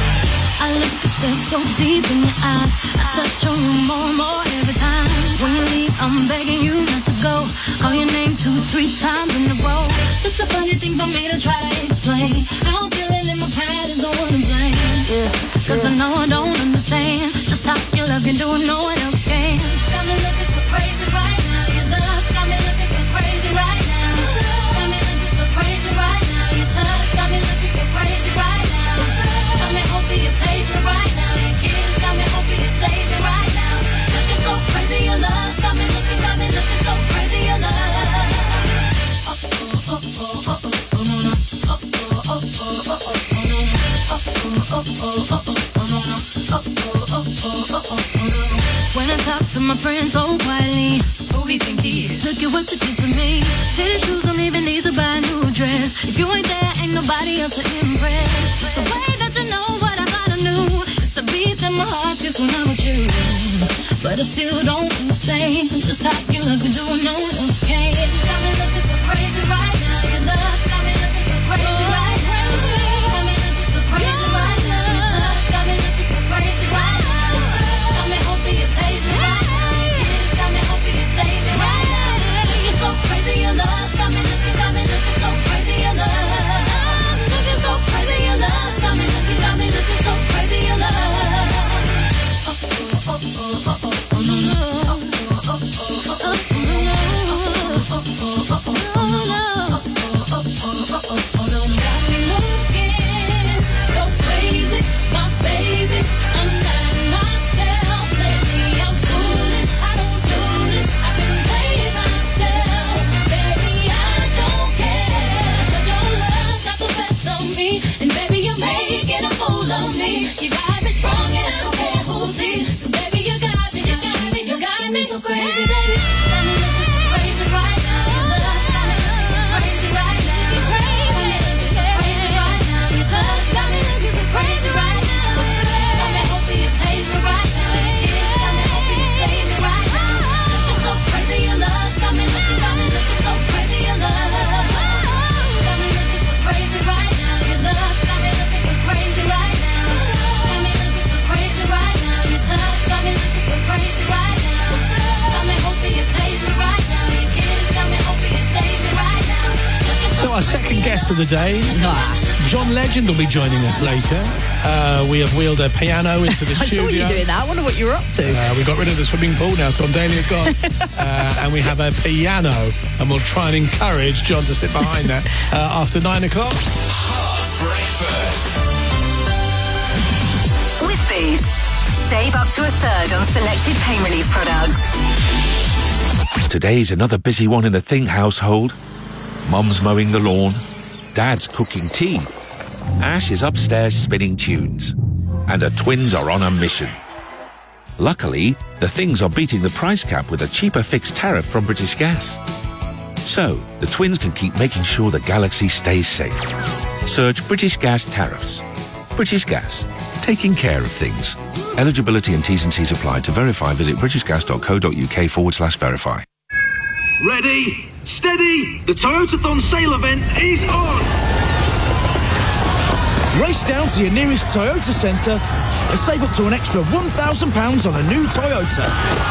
I look at step so deep in your eyes. I touch on you more and more every time. When you leave, I'm begging you not to go. Call your name two, three times in a row. Such a funny thing for me to try to explain. How I'm feeling in my pride is the one to blame. Yeah, cause I know I don't understand just how your love can do it, no one else can. Got me looking so crazy right now. Your love's got me looking so crazy right now. Got me looking so crazy right now. Your touch got me looking so crazy right now. Got me hoping you page me right now. Your kiss got me hoping you save me right now. Looking so crazy, your love's got me looking, got me looking so crazy, your love. Oh, oh, oh, oh, oh, oh, no, no. Oh, oh, oh, oh, oh, oh, no, no. Oh, oh, oh, oh, oh, oh, no, no. Oh, oh, oh, oh, oh, oh, no, no. When I talk to my friends so quietly, who we think he is? Look at what you did to me. Tennis shoes don't even need to buy a new dress. If you ain't there, ain't nobody else to impress. The way that you know what I thought I knew is the beat that my heart gets when I'm with you. But I still don't understand just how you look and do it, no one else can. Got me looking so crazy right now. Your love's got me looking so crazy right now. Got me looking so crazy right now. Your touch got me looking so crazy right now. Got me hoping you page me right now. Your kiss got me hoping you save me right now. Looking so crazy, your love's got me looking, got me looking so crazy, your love. Looking so crazy, your love's got me looking, got me looking so crazy, your love. Oh, oh, oh, oh, oh, oh, no, no. Oh, oh, oh, oh, oh, oh, no, no. Oh, oh, oh, oh, oh, no, no. Oh, oh, oh, oh, oh, oh, no, no. Got me looking so crazy, my baby. I'm not myself lately. I'm foolish. I don't do this. I've been playing myself. Baby, I don't care. 'Cause your love got the best of me. And baby, you're making a fool of me. You got me strong and I don't care who sees. 'Cause baby, you got me, you got me, you got me so crazy, baby. Got me looking so crazy right now. Your love's got me looking so crazy right now. You're crazy. Got me looking so crazy right now. Your touch got me looking so crazy right now. Got me hoping you page me right now. Your kiss got me hoping you save me right now. Looking so crazy, your love's got me looking, got me looking so crazy, your love. Got me looking so crazy right now. Your love's got me looking so crazy right now. Got me looking so crazy right now. Your touch got me looking so crazy right now. Got me hoping you page me right now. Your kiss got me hoping you save me right now. So our second guest of the day, John Legend, will be joining us later. Uh, we have wheeled a piano into the I studio. saw you doing that. I wonder what you're up to. Uh, we got rid of the swimming pool now. Tom Daly has gone. uh, and we have a piano. And we'll try and encourage John to sit behind that uh, after nine o'clock. Heart Breakfast. With Boots. Save up to a third on selected pain relief products. Today's another busy one in the Thing household. Mum's mowing the lawn. Dad's cooking tea. Ash is upstairs spinning tunes. And her twins are on a mission. Luckily, the Things are beating the price cap with a cheaper fixed tariff from British Gas. So, the twins can keep making sure the galaxy stays safe. Search British Gas tariffs. British Gas. Taking care of things. Eligibility and T's and C's apply. To verify, visit britishgas.co.uk forward slash verify. Ready, steady, the Toyotathon sale event is on! Race down to your nearest Toyota centre and save up to an extra one thousand pounds on a new Toyota.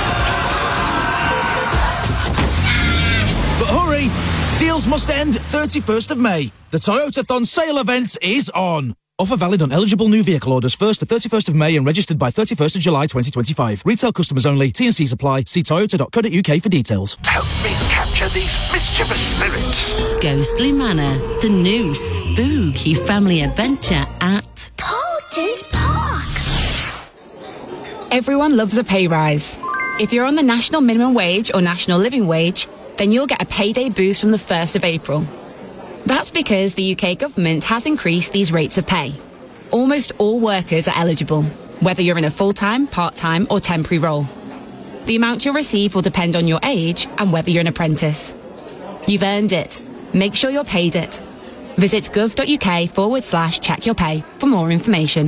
But hurry, deals must end thirty-first of May. The Toyotathon sale event is on. Offer valid on eligible new vehicle orders first to thirty-first of May and registered by thirty-first of July twenty twenty-five. Retail customers only. T and C's apply. See toyota dot co dot uk for details. Help me capture these mischievous spirits. Ghostly Manor, the new spooky family adventure at Porter's Park. Everyone loves a pay rise. If you're on the national minimum wage or national living wage, then you'll get a payday boost from the first of April. That's because the U K government has increased these rates of pay. Almost all workers are eligible, whether you're in a full-time, part-time or temporary role. The amount you'll receive will depend on your age and whether you're an apprentice. You've earned it. Make sure you're paid it. Visit gov.uk forward slash check your pay for more information.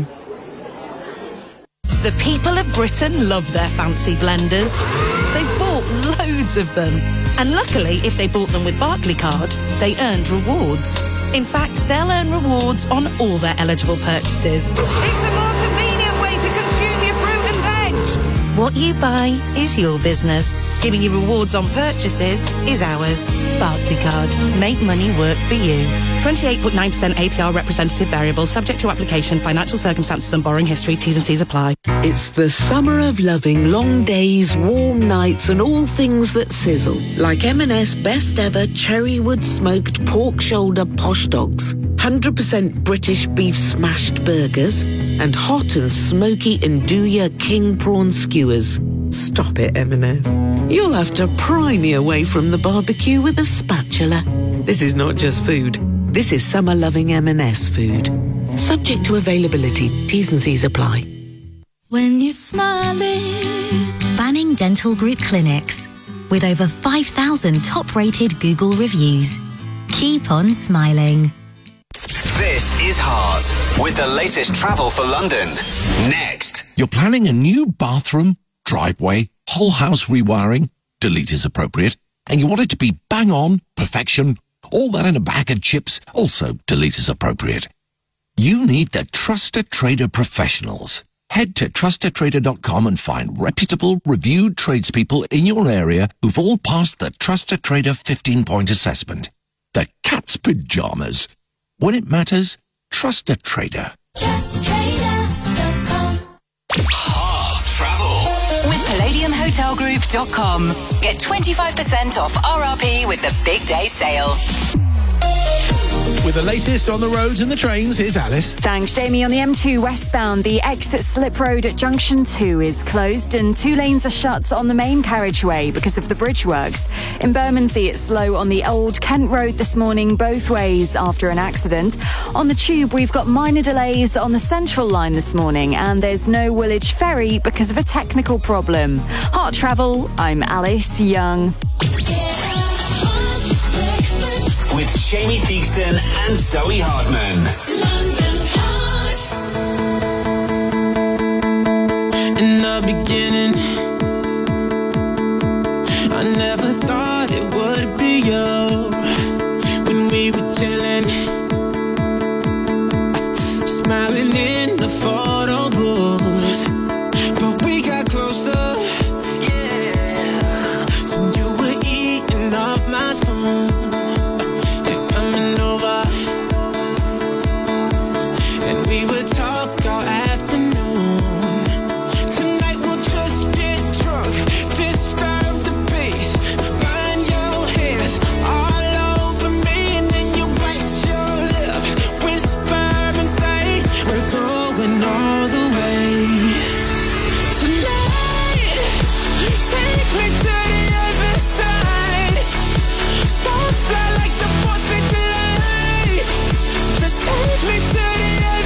The people of Britain love their fancy blenders. They've bought loads of them. And luckily, if they bought them with Barclaycard, they earned rewards. In fact, they'll earn rewards on all their eligible purchases. It's a more convenient way to consume your fruit and veg. What you buy is your business. Giving you rewards on purchases is ours. Barclaycard. Make money work for you. twenty-eight point nine percent A P R representative variable, subject to application, financial circumstances and borrowing history. T's and C's apply. It's the summer of loving long days, warm nights and all things that sizzle. Like M and S best ever Cherrywood smoked pork shoulder posh dogs. one hundred percent British beef smashed burgers. And hot and smoky Nduja king prawn skewers. Stop it, M and S. You'll have to pry me away from the barbecue with a spatula. This is not just food. This is summer-loving M and S food. Subject to availability. T's and C's apply. When you're smiling. Banning Dental Group Clinics. With over five thousand top-rated Google reviews. Keep on smiling. This is Heart, with the latest travel for London. Next. You're planning a new bathroom, driveway, whole house rewiring, delete is appropriate, and you want it to be bang on, perfection, all that in a bag of chips, also delete is appropriate. You need the Trusted Trader professionals. Head to trusted trader dot com and find reputable, reviewed tradespeople in your area who've all passed the Trusted Trader fifteen-point assessment. The cat's pajamas. When it matters, trust a trader. Trust trader dot com. Heart Travel with palladium hotel group dot com. Get twenty-five percent off R R P with the big day sale. With the latest on the roads and the trains, here's Alice. Thanks, Jamie. On the M two westbound, the exit slip road at junction two is closed and two lanes are shut on the main carriageway because of the bridge works. In Bermondsey, it's slow on the old Kent Road this morning, both ways after an accident. On the tube, we've got minor delays on the central line this morning, and there's no Woolwich ferry because of a technical problem. Heart Travel, I'm Alice Young. With Jamie Theakston and Zoe Hartman. London's heart. In the beginning, I never thought it would be you. When we were chilling, smiling in the photo booth, but we got closer. Yeah. So you were eating off my spoon. We would talk all afternoon. Tonight we'll just get drunk, disturb the peace. Burn your hands all over me, and then you bite your lip, whisper and say, we're going all the way. Tonight, take me to the other side. Stars fly like the fourth of July. Just take me to the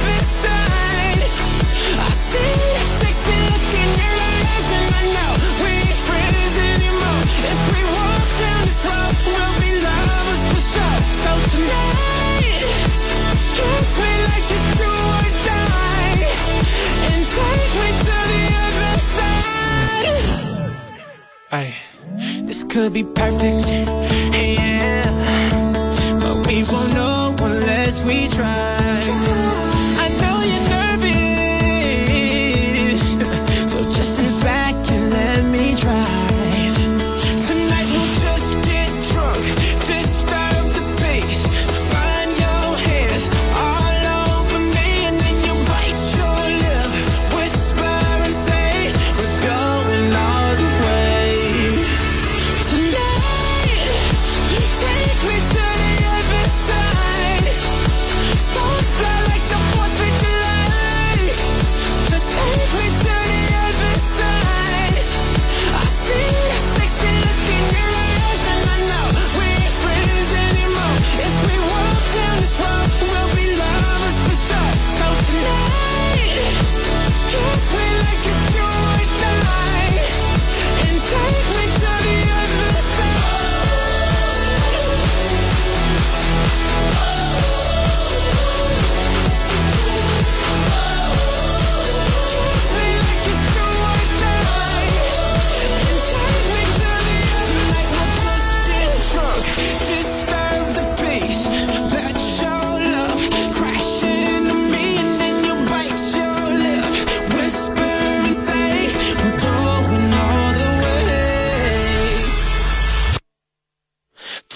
see that sexy look in your eyes, and I know we ain't friends anymore. If we walk down this road, we'll be lovers for sure. So tonight, kiss me like it's do or die, and take me to the other side. Ay, this could be perfect, yeah, but we won't know unless we try. I know you're nervous, just sit back and let me drive. Tonight we'll just get drunk, disturb the peace. Burn your hands all over me, and then you bite your lip, whisper and say, we're going all the way. Tonight,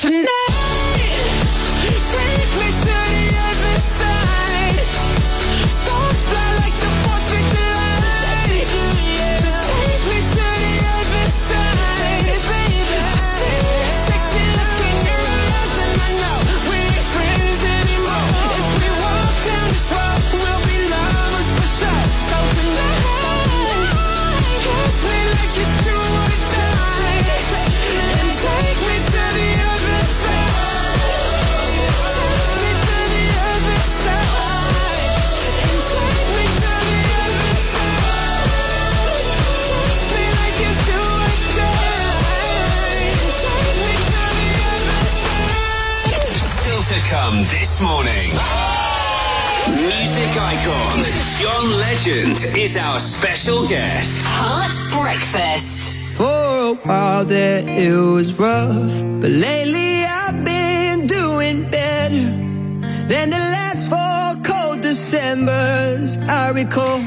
tonight, take me to the other side. Sparks fly like the fourth of July. Just take me to the other side, baby. I see the sexy look in your eyes, and I know we ain't friends anymore. If we walk down this road, we'll be lovers for sure. So tonight, kiss me like it's do or die, and take me to the other side. Take me to the other side, and take me to the other side. Kiss me like it's do or die, and take me to the other side. Still to come this morning. Music icon John Legend is our special guest. Heart Breakfast. For a while there it was rough, but lately I've been doing better than the last four cold Decembers I recall.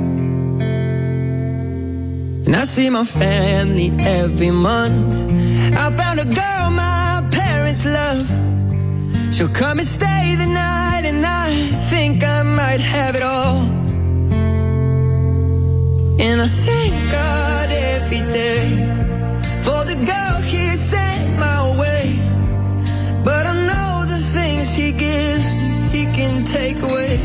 And I see my family every month. I found a girl my parents love. She'll come and stay the night, and I think I might have it all. And I thank God every day for the girl He sent my way. But I know the things He gives me, He can take away.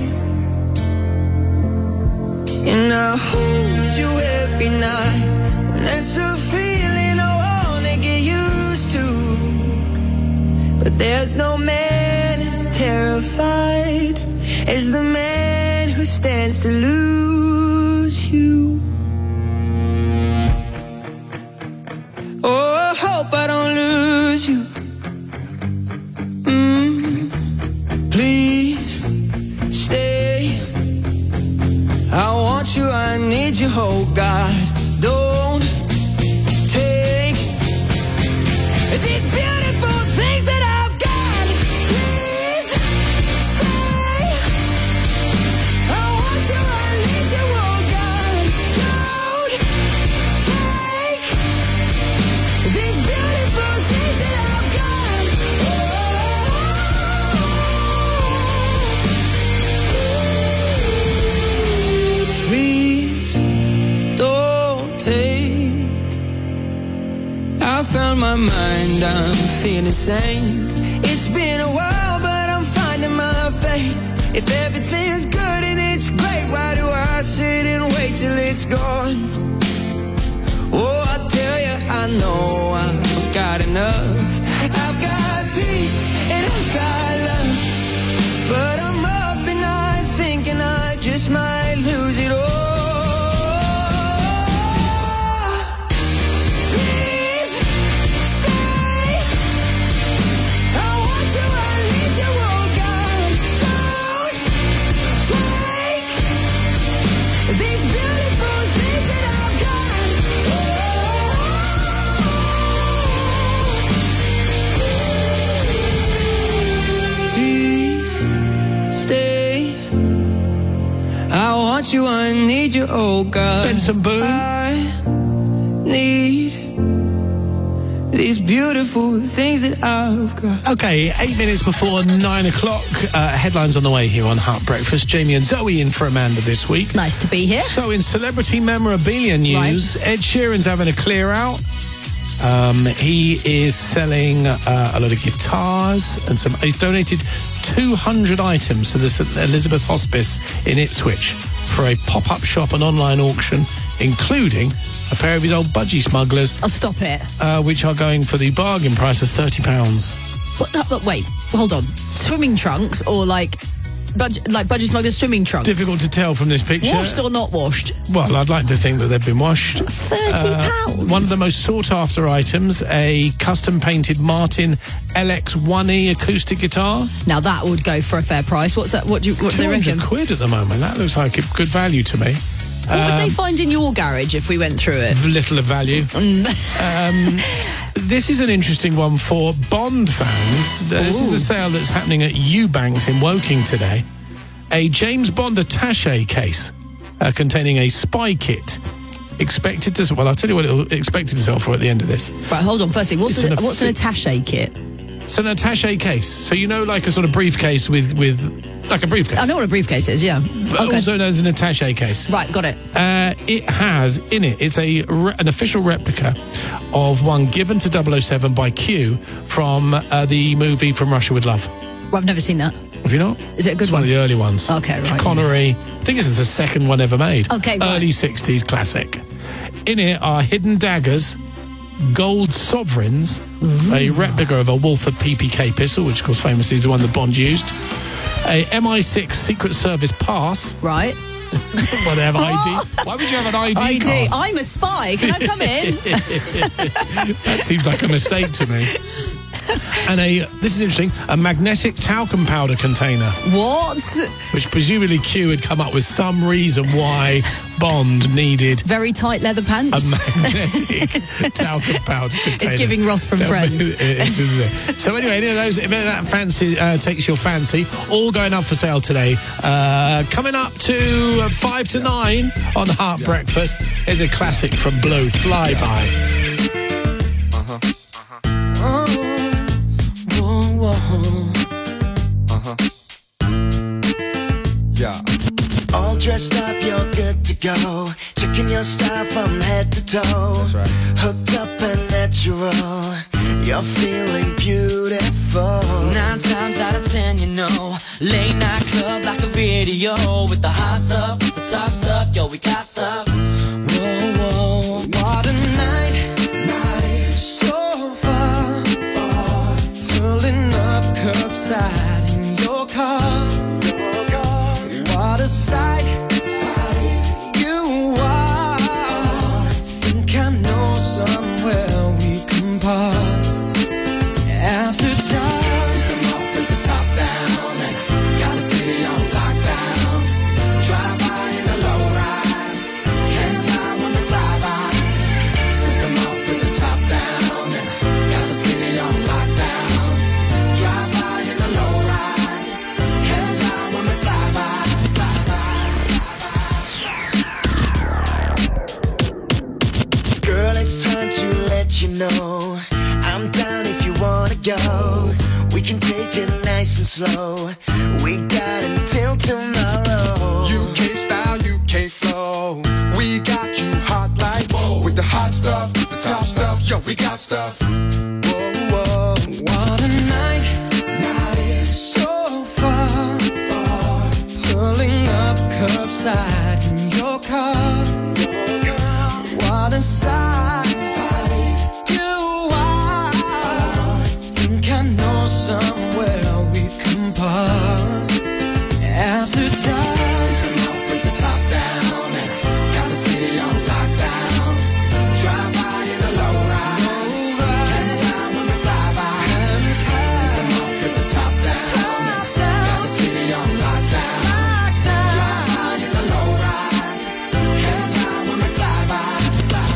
And I hold you every night, and that's a feeling I wanna get used to. But there's no man as terrified as the man who stands to lose you. Oh, I hope I don't lose you. Mm, please stay. I want you, I need you, oh God. Don't take these beautiful things that I've got. Please stay. I want you, I need you, oh God. Don't take these beautiful things that I've got. Oh. Please don't take. I found my mind, I'm feeling sane. It's been a while, but I'm finding my faith. If everything's good and it's great, why do I sit and wait till it's gone? Oh, I tell you, I know I've got enough. I've got peace and I've got love, but I'm up and I'm thinking I just might lose it all. Please stay. I want you, I need you, oh God. Don't take these beautiful things that I've got. Please stay. I want you, I need you, oh God. Benson Boone. I need these beautiful things that I've got. Okay, eight minutes before nine o'clock. Uh, headlines on the way here on Heart Breakfast. Jamie and Zoe in for Amanda this week. Nice to be here. So, in celebrity memorabilia news, right. Ed Sheeran's having a clear out. Um, he is selling uh, a lot of guitars and some. He's donated two hundred items to the Saint Elizabeth Hospice in Ipswich for a pop-up shop and online auction, including a pair of his old budgie smugglers. Oh, stop it. Uh, which are going for the bargain price of thirty pounds. What? No, but wait, hold on. Swimming trunks or like... Budge, like budgie smugglers swimming trunks. Difficult to tell from this picture. Washed or not washed? Well, I'd like to think that they've been washed. Thirty pounds. Uh, one of the most sought after items: a custom painted Martin L X one E acoustic guitar. Now that would go for a fair price. What's that? What do you? What do they reckon? Two hundred quid at the moment. That looks like a good value to me. What um, would they find in your garage if we went through it? Little of value. um, this is an interesting one for Bond fans. This Ooh. is a sale that's happening at Eubanks in Woking today. A James Bond attaché case uh, containing a spy kit. Expected to... Well, I'll tell you what it'll expected to sell for at the end of this. Right, hold on. Firstly, what's, an, a, what's an attaché kit? It's an attaché case. So you know, like a sort of briefcase with with like a briefcase. I know what a briefcase is. Yeah. But Okay. also known as an attaché case. Right, got it. Uh, it has in it, it's a re- an official replica of one given to double oh seven by Q from uh, the movie From Russia with Love. Well, I've never seen that. Have you not? Is it a good it's one? one of the early ones. Okay, right. Connery. I think this is the second one ever made. Okay, right. Early sixties classic. In it are hidden daggers, gold sovereigns, a replica of a Walther P P K pistol, which of course famously is the one that Bond used, a M I six Secret Service pass. Right. Whatever, I D. Why would you have an I D I D. card? I'm a spy. Can I come in? That seems like a mistake to me. And a, this is interesting, a magnetic talcum powder container. What? Which presumably Q had come up with some reason why Bond needed Very tight leather pants. a magnetic talcum powder container. It's giving Ross from That- Friends. it is, isn't it? So anyway, any of those, if any of that fancy uh, takes your fancy, all going up for sale today. Uh, coming up to uh, five to nine on Heart Breakfast is a classic from Blue, Flyby. Uh-huh. Yeah. All dressed up, you're good to go. Checking your style from head to toe. That's right. Hooked up and natural. You're feeling beautiful. Nine times out of ten, you know, late night club like a video with the hot stuff, the top stuff, yo, we got stuff. Whoa, whoa, what a night, night, so far, far, pulling up curbside in your car. Your car. What a sight, sight you are. Think I know somewhere we can park. After dark, system up with the top down, and got the city on lockdown. Drive by in the low ride, hands high when the fly by. System up with the top down, and got the city on lockdown. Drive by in the low ride, hands high when the fly by, fly by. Girl, it's time to let you know I'm down if you wanna go. We can take it nice and slow. We got until tomorrow. U K style, U K flow. We got you hot like whoa. With the hot stuff, the top stuff, yo, we got stuff. Whoa, whoa. What a night, night, so far, far, pulling up curbside in your car. Your car. What a sight, sight you are. Think I know somewhere we can park. After dark, system up with the top down, and got the city on lockdown. Drive by in the low ride, hands high when we fly by. System up with the top down, and got the city on lockdown. Drive by in the low ride, hands high when we fly by, fly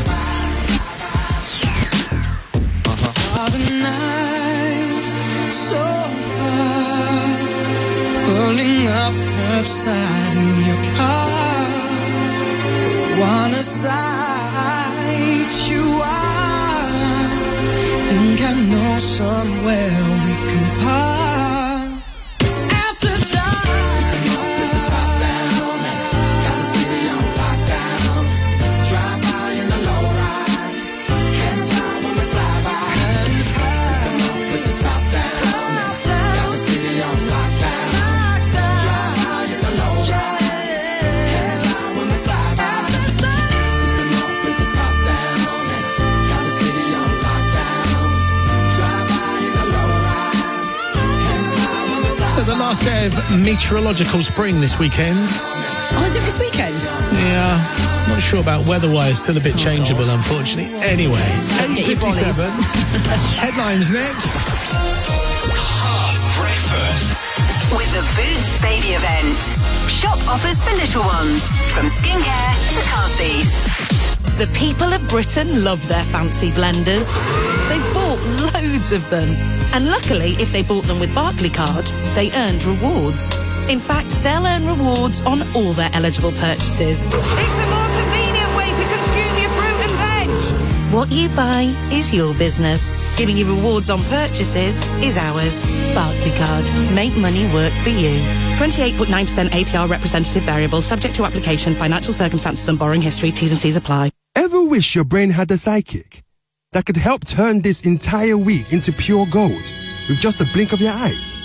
by. What a night, so far, pulling up curbside in your car. What a sight you are. Think I know somewhere we can park. After dark, system up with the top down, and got the city on lockdown. Drive by in the low ride, hands high when we fly by. System up with the top down, and got the city on lockdown. Drive by in the low ride, hands high when we fly by. System up with the top down, and got the city on lockdown. Drive by in the low ride, hands high when we fly by. So the last day of meteorological spring this weekend. Oh, is it this weekend? Yeah, not sure about weather-wise, still a bit changeable, unfortunately. Anyway, Don't eight get your brollies. fifty-seven. Headlines next. Heart Breakfast. With the Boots Baby event. Shop offers for little ones. From skincare to car seats. The people of Britain love their fancy blenders. They've bought loads of them. And luckily, if they bought them with Barclaycard, they earned rewards. In fact, they'll earn rewards on all their eligible purchases. It's a more convenient way to consume your fruit and veg. What you buy is your business. giving you rewards on purchases, is ours. Barclaycard. Make money work for you. twenty-eight point nine percent A P R representative variable, subject to application, financial circumstances and borrowing history. T's and C's apply. Ever wish your brain had a sidekick that could help turn this entire week into pure gold with just a blink of your eyes?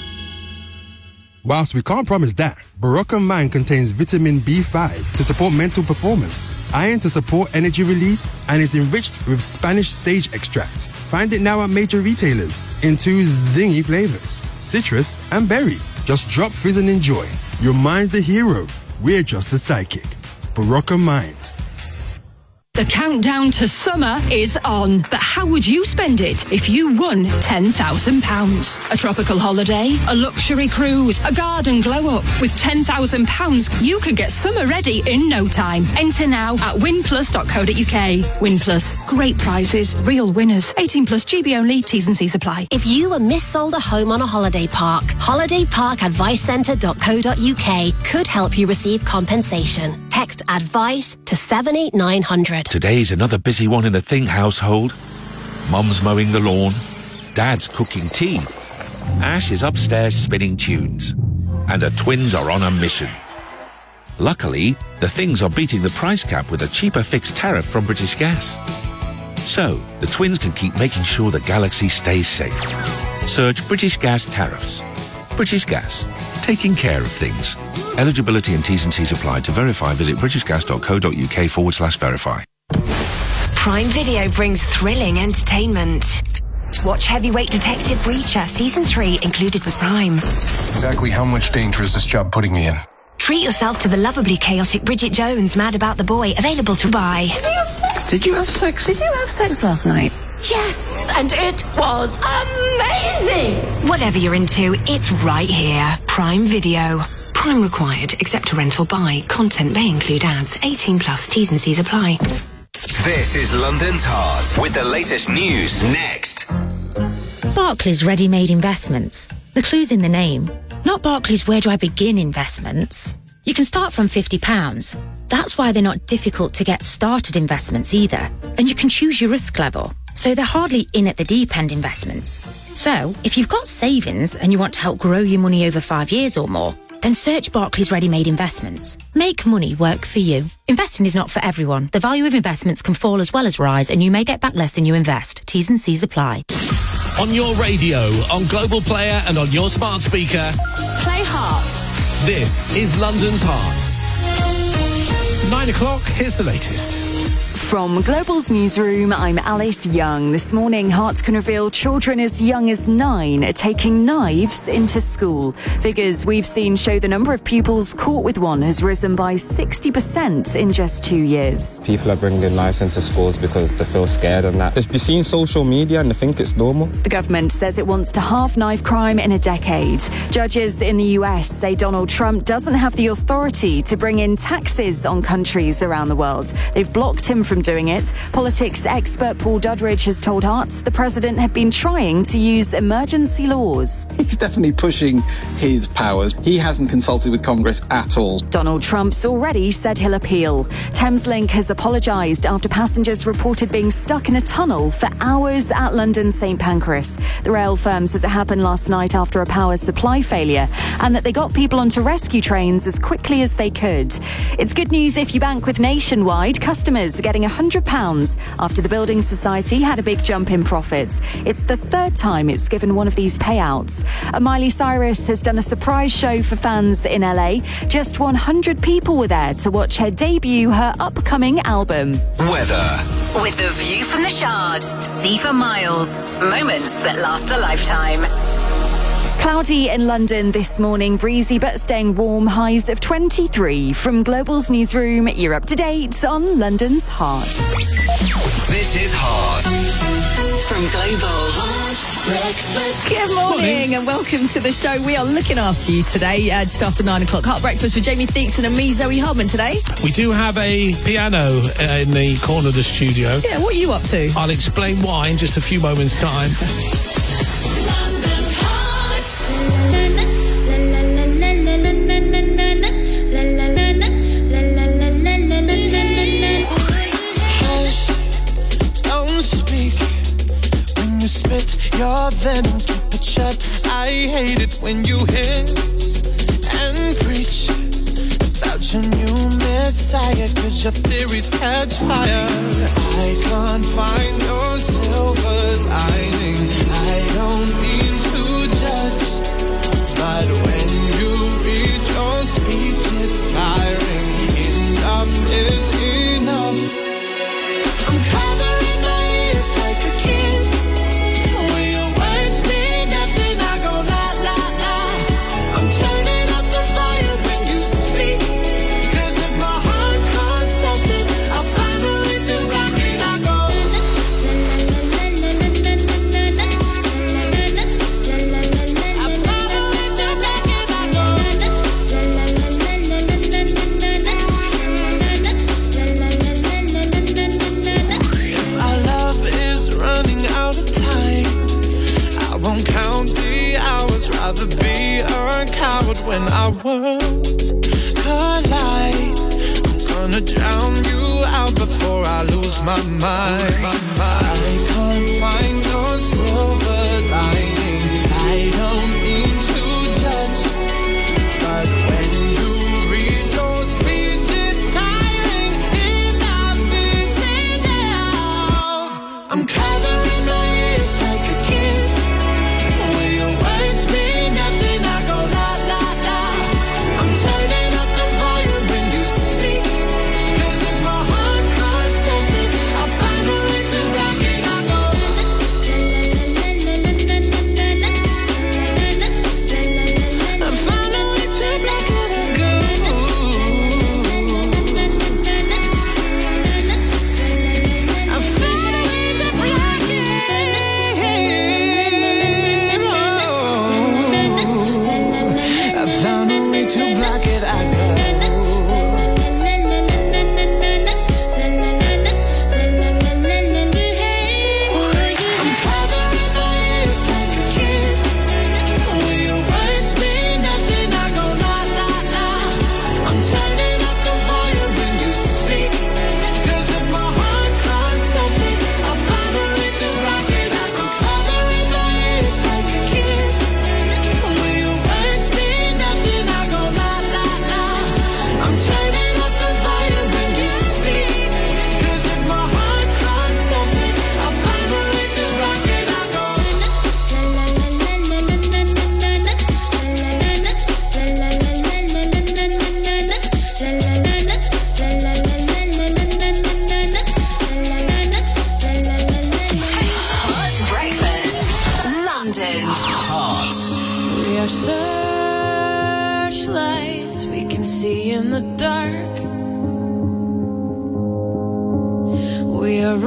Whilst we can't promise that, Barocca Mind contains vitamin B five to support mental performance, iron to support energy release, and is enriched with Spanish sage extract. Find it now at major retailers in two zingy flavors, citrus and berry. Just drop fizz and enjoy. Your mind's the hero. We're just the sidekick. Barocca Mind. The countdown to summer is on. But how would you spend it if you won ten thousand pounds? A tropical holiday, a luxury cruise, a garden glow-up. With ten thousand pounds, you could get summer ready in no time. Enter now at win plus dot co dot uk. Win Plus. Great prizes, real winners. eighteen plus, G B only, T's and C's apply. If you were missold a home on a holiday park, holiday park advice centre dot co dot uk could help you receive compensation. Text ADVICE to seven eight nine hundred. Today's another busy one in the Think household. Mum's mowing the lawn, Dad's cooking tea, Ash is upstairs spinning tunes, and her twins are on a mission. Luckily, the Things are beating the price cap with a cheaper fixed tariff from British Gas. So, the twins can keep making sure the galaxy stays safe. Search British Gas tariffs. British Gas, taking care of things. Eligibility and T's and C's apply. To verify, visit britishgas.co.uk forward slash verify. Prime Video brings thrilling entertainment. Watch Heavyweight Detective Breacher Season three included with Prime. Exactly how much danger is this job putting me in? Treat yourself to the lovably chaotic Bridget Jones Mad About the Boy, available to buy. Did you have sex? Did you have sex? Did you have sex last night? Yes, and it was amazing! Whatever you're into, it's right here. Prime Video. Prime required, except to rent or buy. Content may include ads. eighteen plus, T's and C's apply. This is London's Heart with the latest news next. Barclays Ready-Made Investments. The clue's in the name. Not Barclays Where Do I Begin investments. You can start from fifty pounds. That's why they're not difficult to get started investments either. And you can choose your risk level. So they're hardly in at the deep end investments. So if you've got savings and you want to help grow your money over five years or more, then search Barclays Ready-Made Investments. Make money work for you. Investing is not for everyone. The value of investments can fall as well as rise, and you may get back less than you invest. T's and C's apply. On your radio, on Global Player and on your smart speaker. Play Heart. This is London's Heart. Nine o'clock, here's the latest. From Global's newsroom, I'm Alice Young. This morning, Heart can reveal children as young as nine are taking knives into school. Figures we've seen show the number of pupils caught with one has risen by sixty percent in just two years. People are bringing knives into schools because they feel scared and that. They've seen social media and they think it's normal. The government says it wants to halve knife crime in a decade. Judges in the U S say Donald Trump doesn't have the authority to bring in taxes on countries around the world. They've blocked him from doing it. Politics expert Paul Dudridge has told Hearts the president had been trying to use emergency laws. He's definitely pushing his powers. He hasn't consulted with Congress at all. Donald Trump's already said he'll appeal. Thameslink has apologised after passengers reported being stuck in a tunnel for hours at London St Pancras. The rail firm says it happened last night after a power supply failure and that they got people onto rescue trains as quickly as they could. It's good news if you bank with Nationwide. Customers are getting one hundred pounds after the Building Society had a big jump in profits. It's the third time it's given one of these payouts. And Miley Cyrus has done a surprise show for fans in L A. Just one hundred people were there to watch her debut her upcoming album. Weather. With the view from the Shard, see for miles. Moments that last a lifetime. Cloudy in London this morning, breezy but staying warm, highs of twenty-three. From Global's newsroom, you're up to date on London's Heart. This is Heart. From Global. Breakfast. Good morning and welcome to the show. We are looking after you today, uh, just after nine o'clock. Heart Breakfast with Jamie Theakson and me, Zoe Hardman, today. We do have a piano uh, in the corner of the studio. Yeah, what are you up to? I'll explain why in just a few moments' time. Spit then keep it shut. I hate it when you hiss and preach about your new messiah, cause your theories catch fire. I can't find no silver lining. I don't mean to judge, but when you read your speech it's tiring. Enough is enough. I'm covering my ears like a kid. When your words mean nothing, I go la la la. I'm turning up the volume when you speak, cause if my heart can't stop it, I'll find a way to rock it. I go I'll find a way to rock it. I go if our love is running out of time, I won't count the hours. Rather be a coward when our worlds collide. I'm gonna drown you out before I lose my mind. I can't find no silver lining. I don't mean to judge, but when you read your speech it's tiring. Enough is enough. I'm covering my ears like a kid. When your words mean nothing, I go la la la. I'm turning up the volume when you speak, cause if my heart can't stop it, I'll find a way to rock it. I go I'll find a way to rock it. I go I'll find a way to rock it. I found a way to block it. I I'm covering my ears like a kid. When your words mean nothing, I go la la la. I'm turning up the volume when you speak, cause if my heart can't stop it, I'll find a way to rock it. I'm covering my ears like a kid. When your words mean nothing, I go la la la. I'm turning up the volume when you speak, cause if my heart can't stop it, I'll find a way to rock it. I go Hot Breakfast, London. Hot. We are searchlights we can see in the dark. We are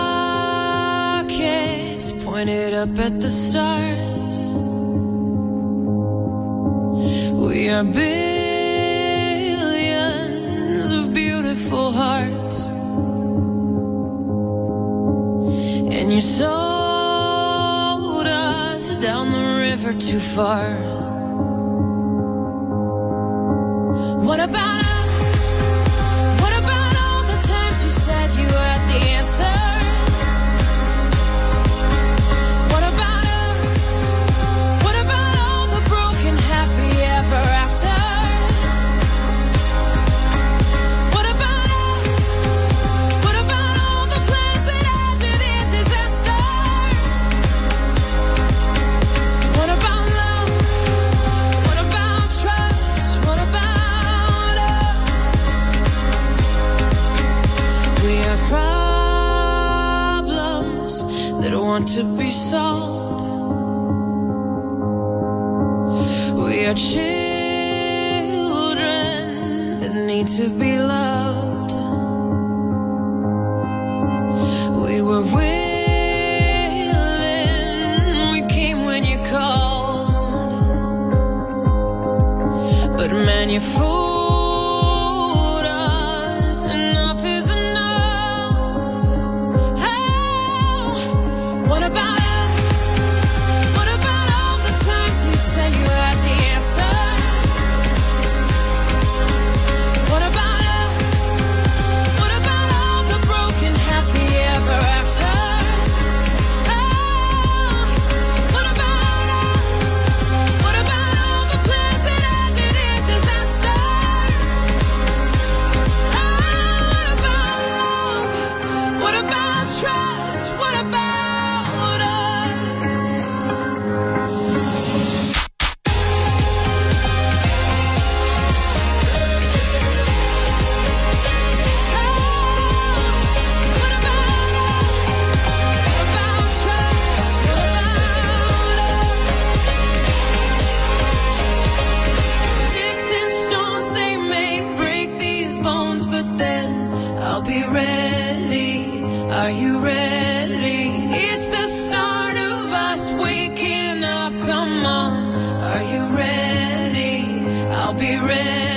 rockets pointed up at the stars. We are billions of beautiful hearts, and you sold us down the river too far. What about us? What about all the times you said you had the answers? What about us? What about all the broken happy ever afters? What about us? What about all the plans that ended in disaster? What about love? What about trust? What about us? We are problems that want to be solved. We are children that need to be loved. We were willing, we came when you called, but man, you fooled us. Enough is enough. Oh, what about us? What about all the times you said you had the answers? What about us? What about all the broken happy ever afters? Oh, what come on. Are you ready? I'll be ready.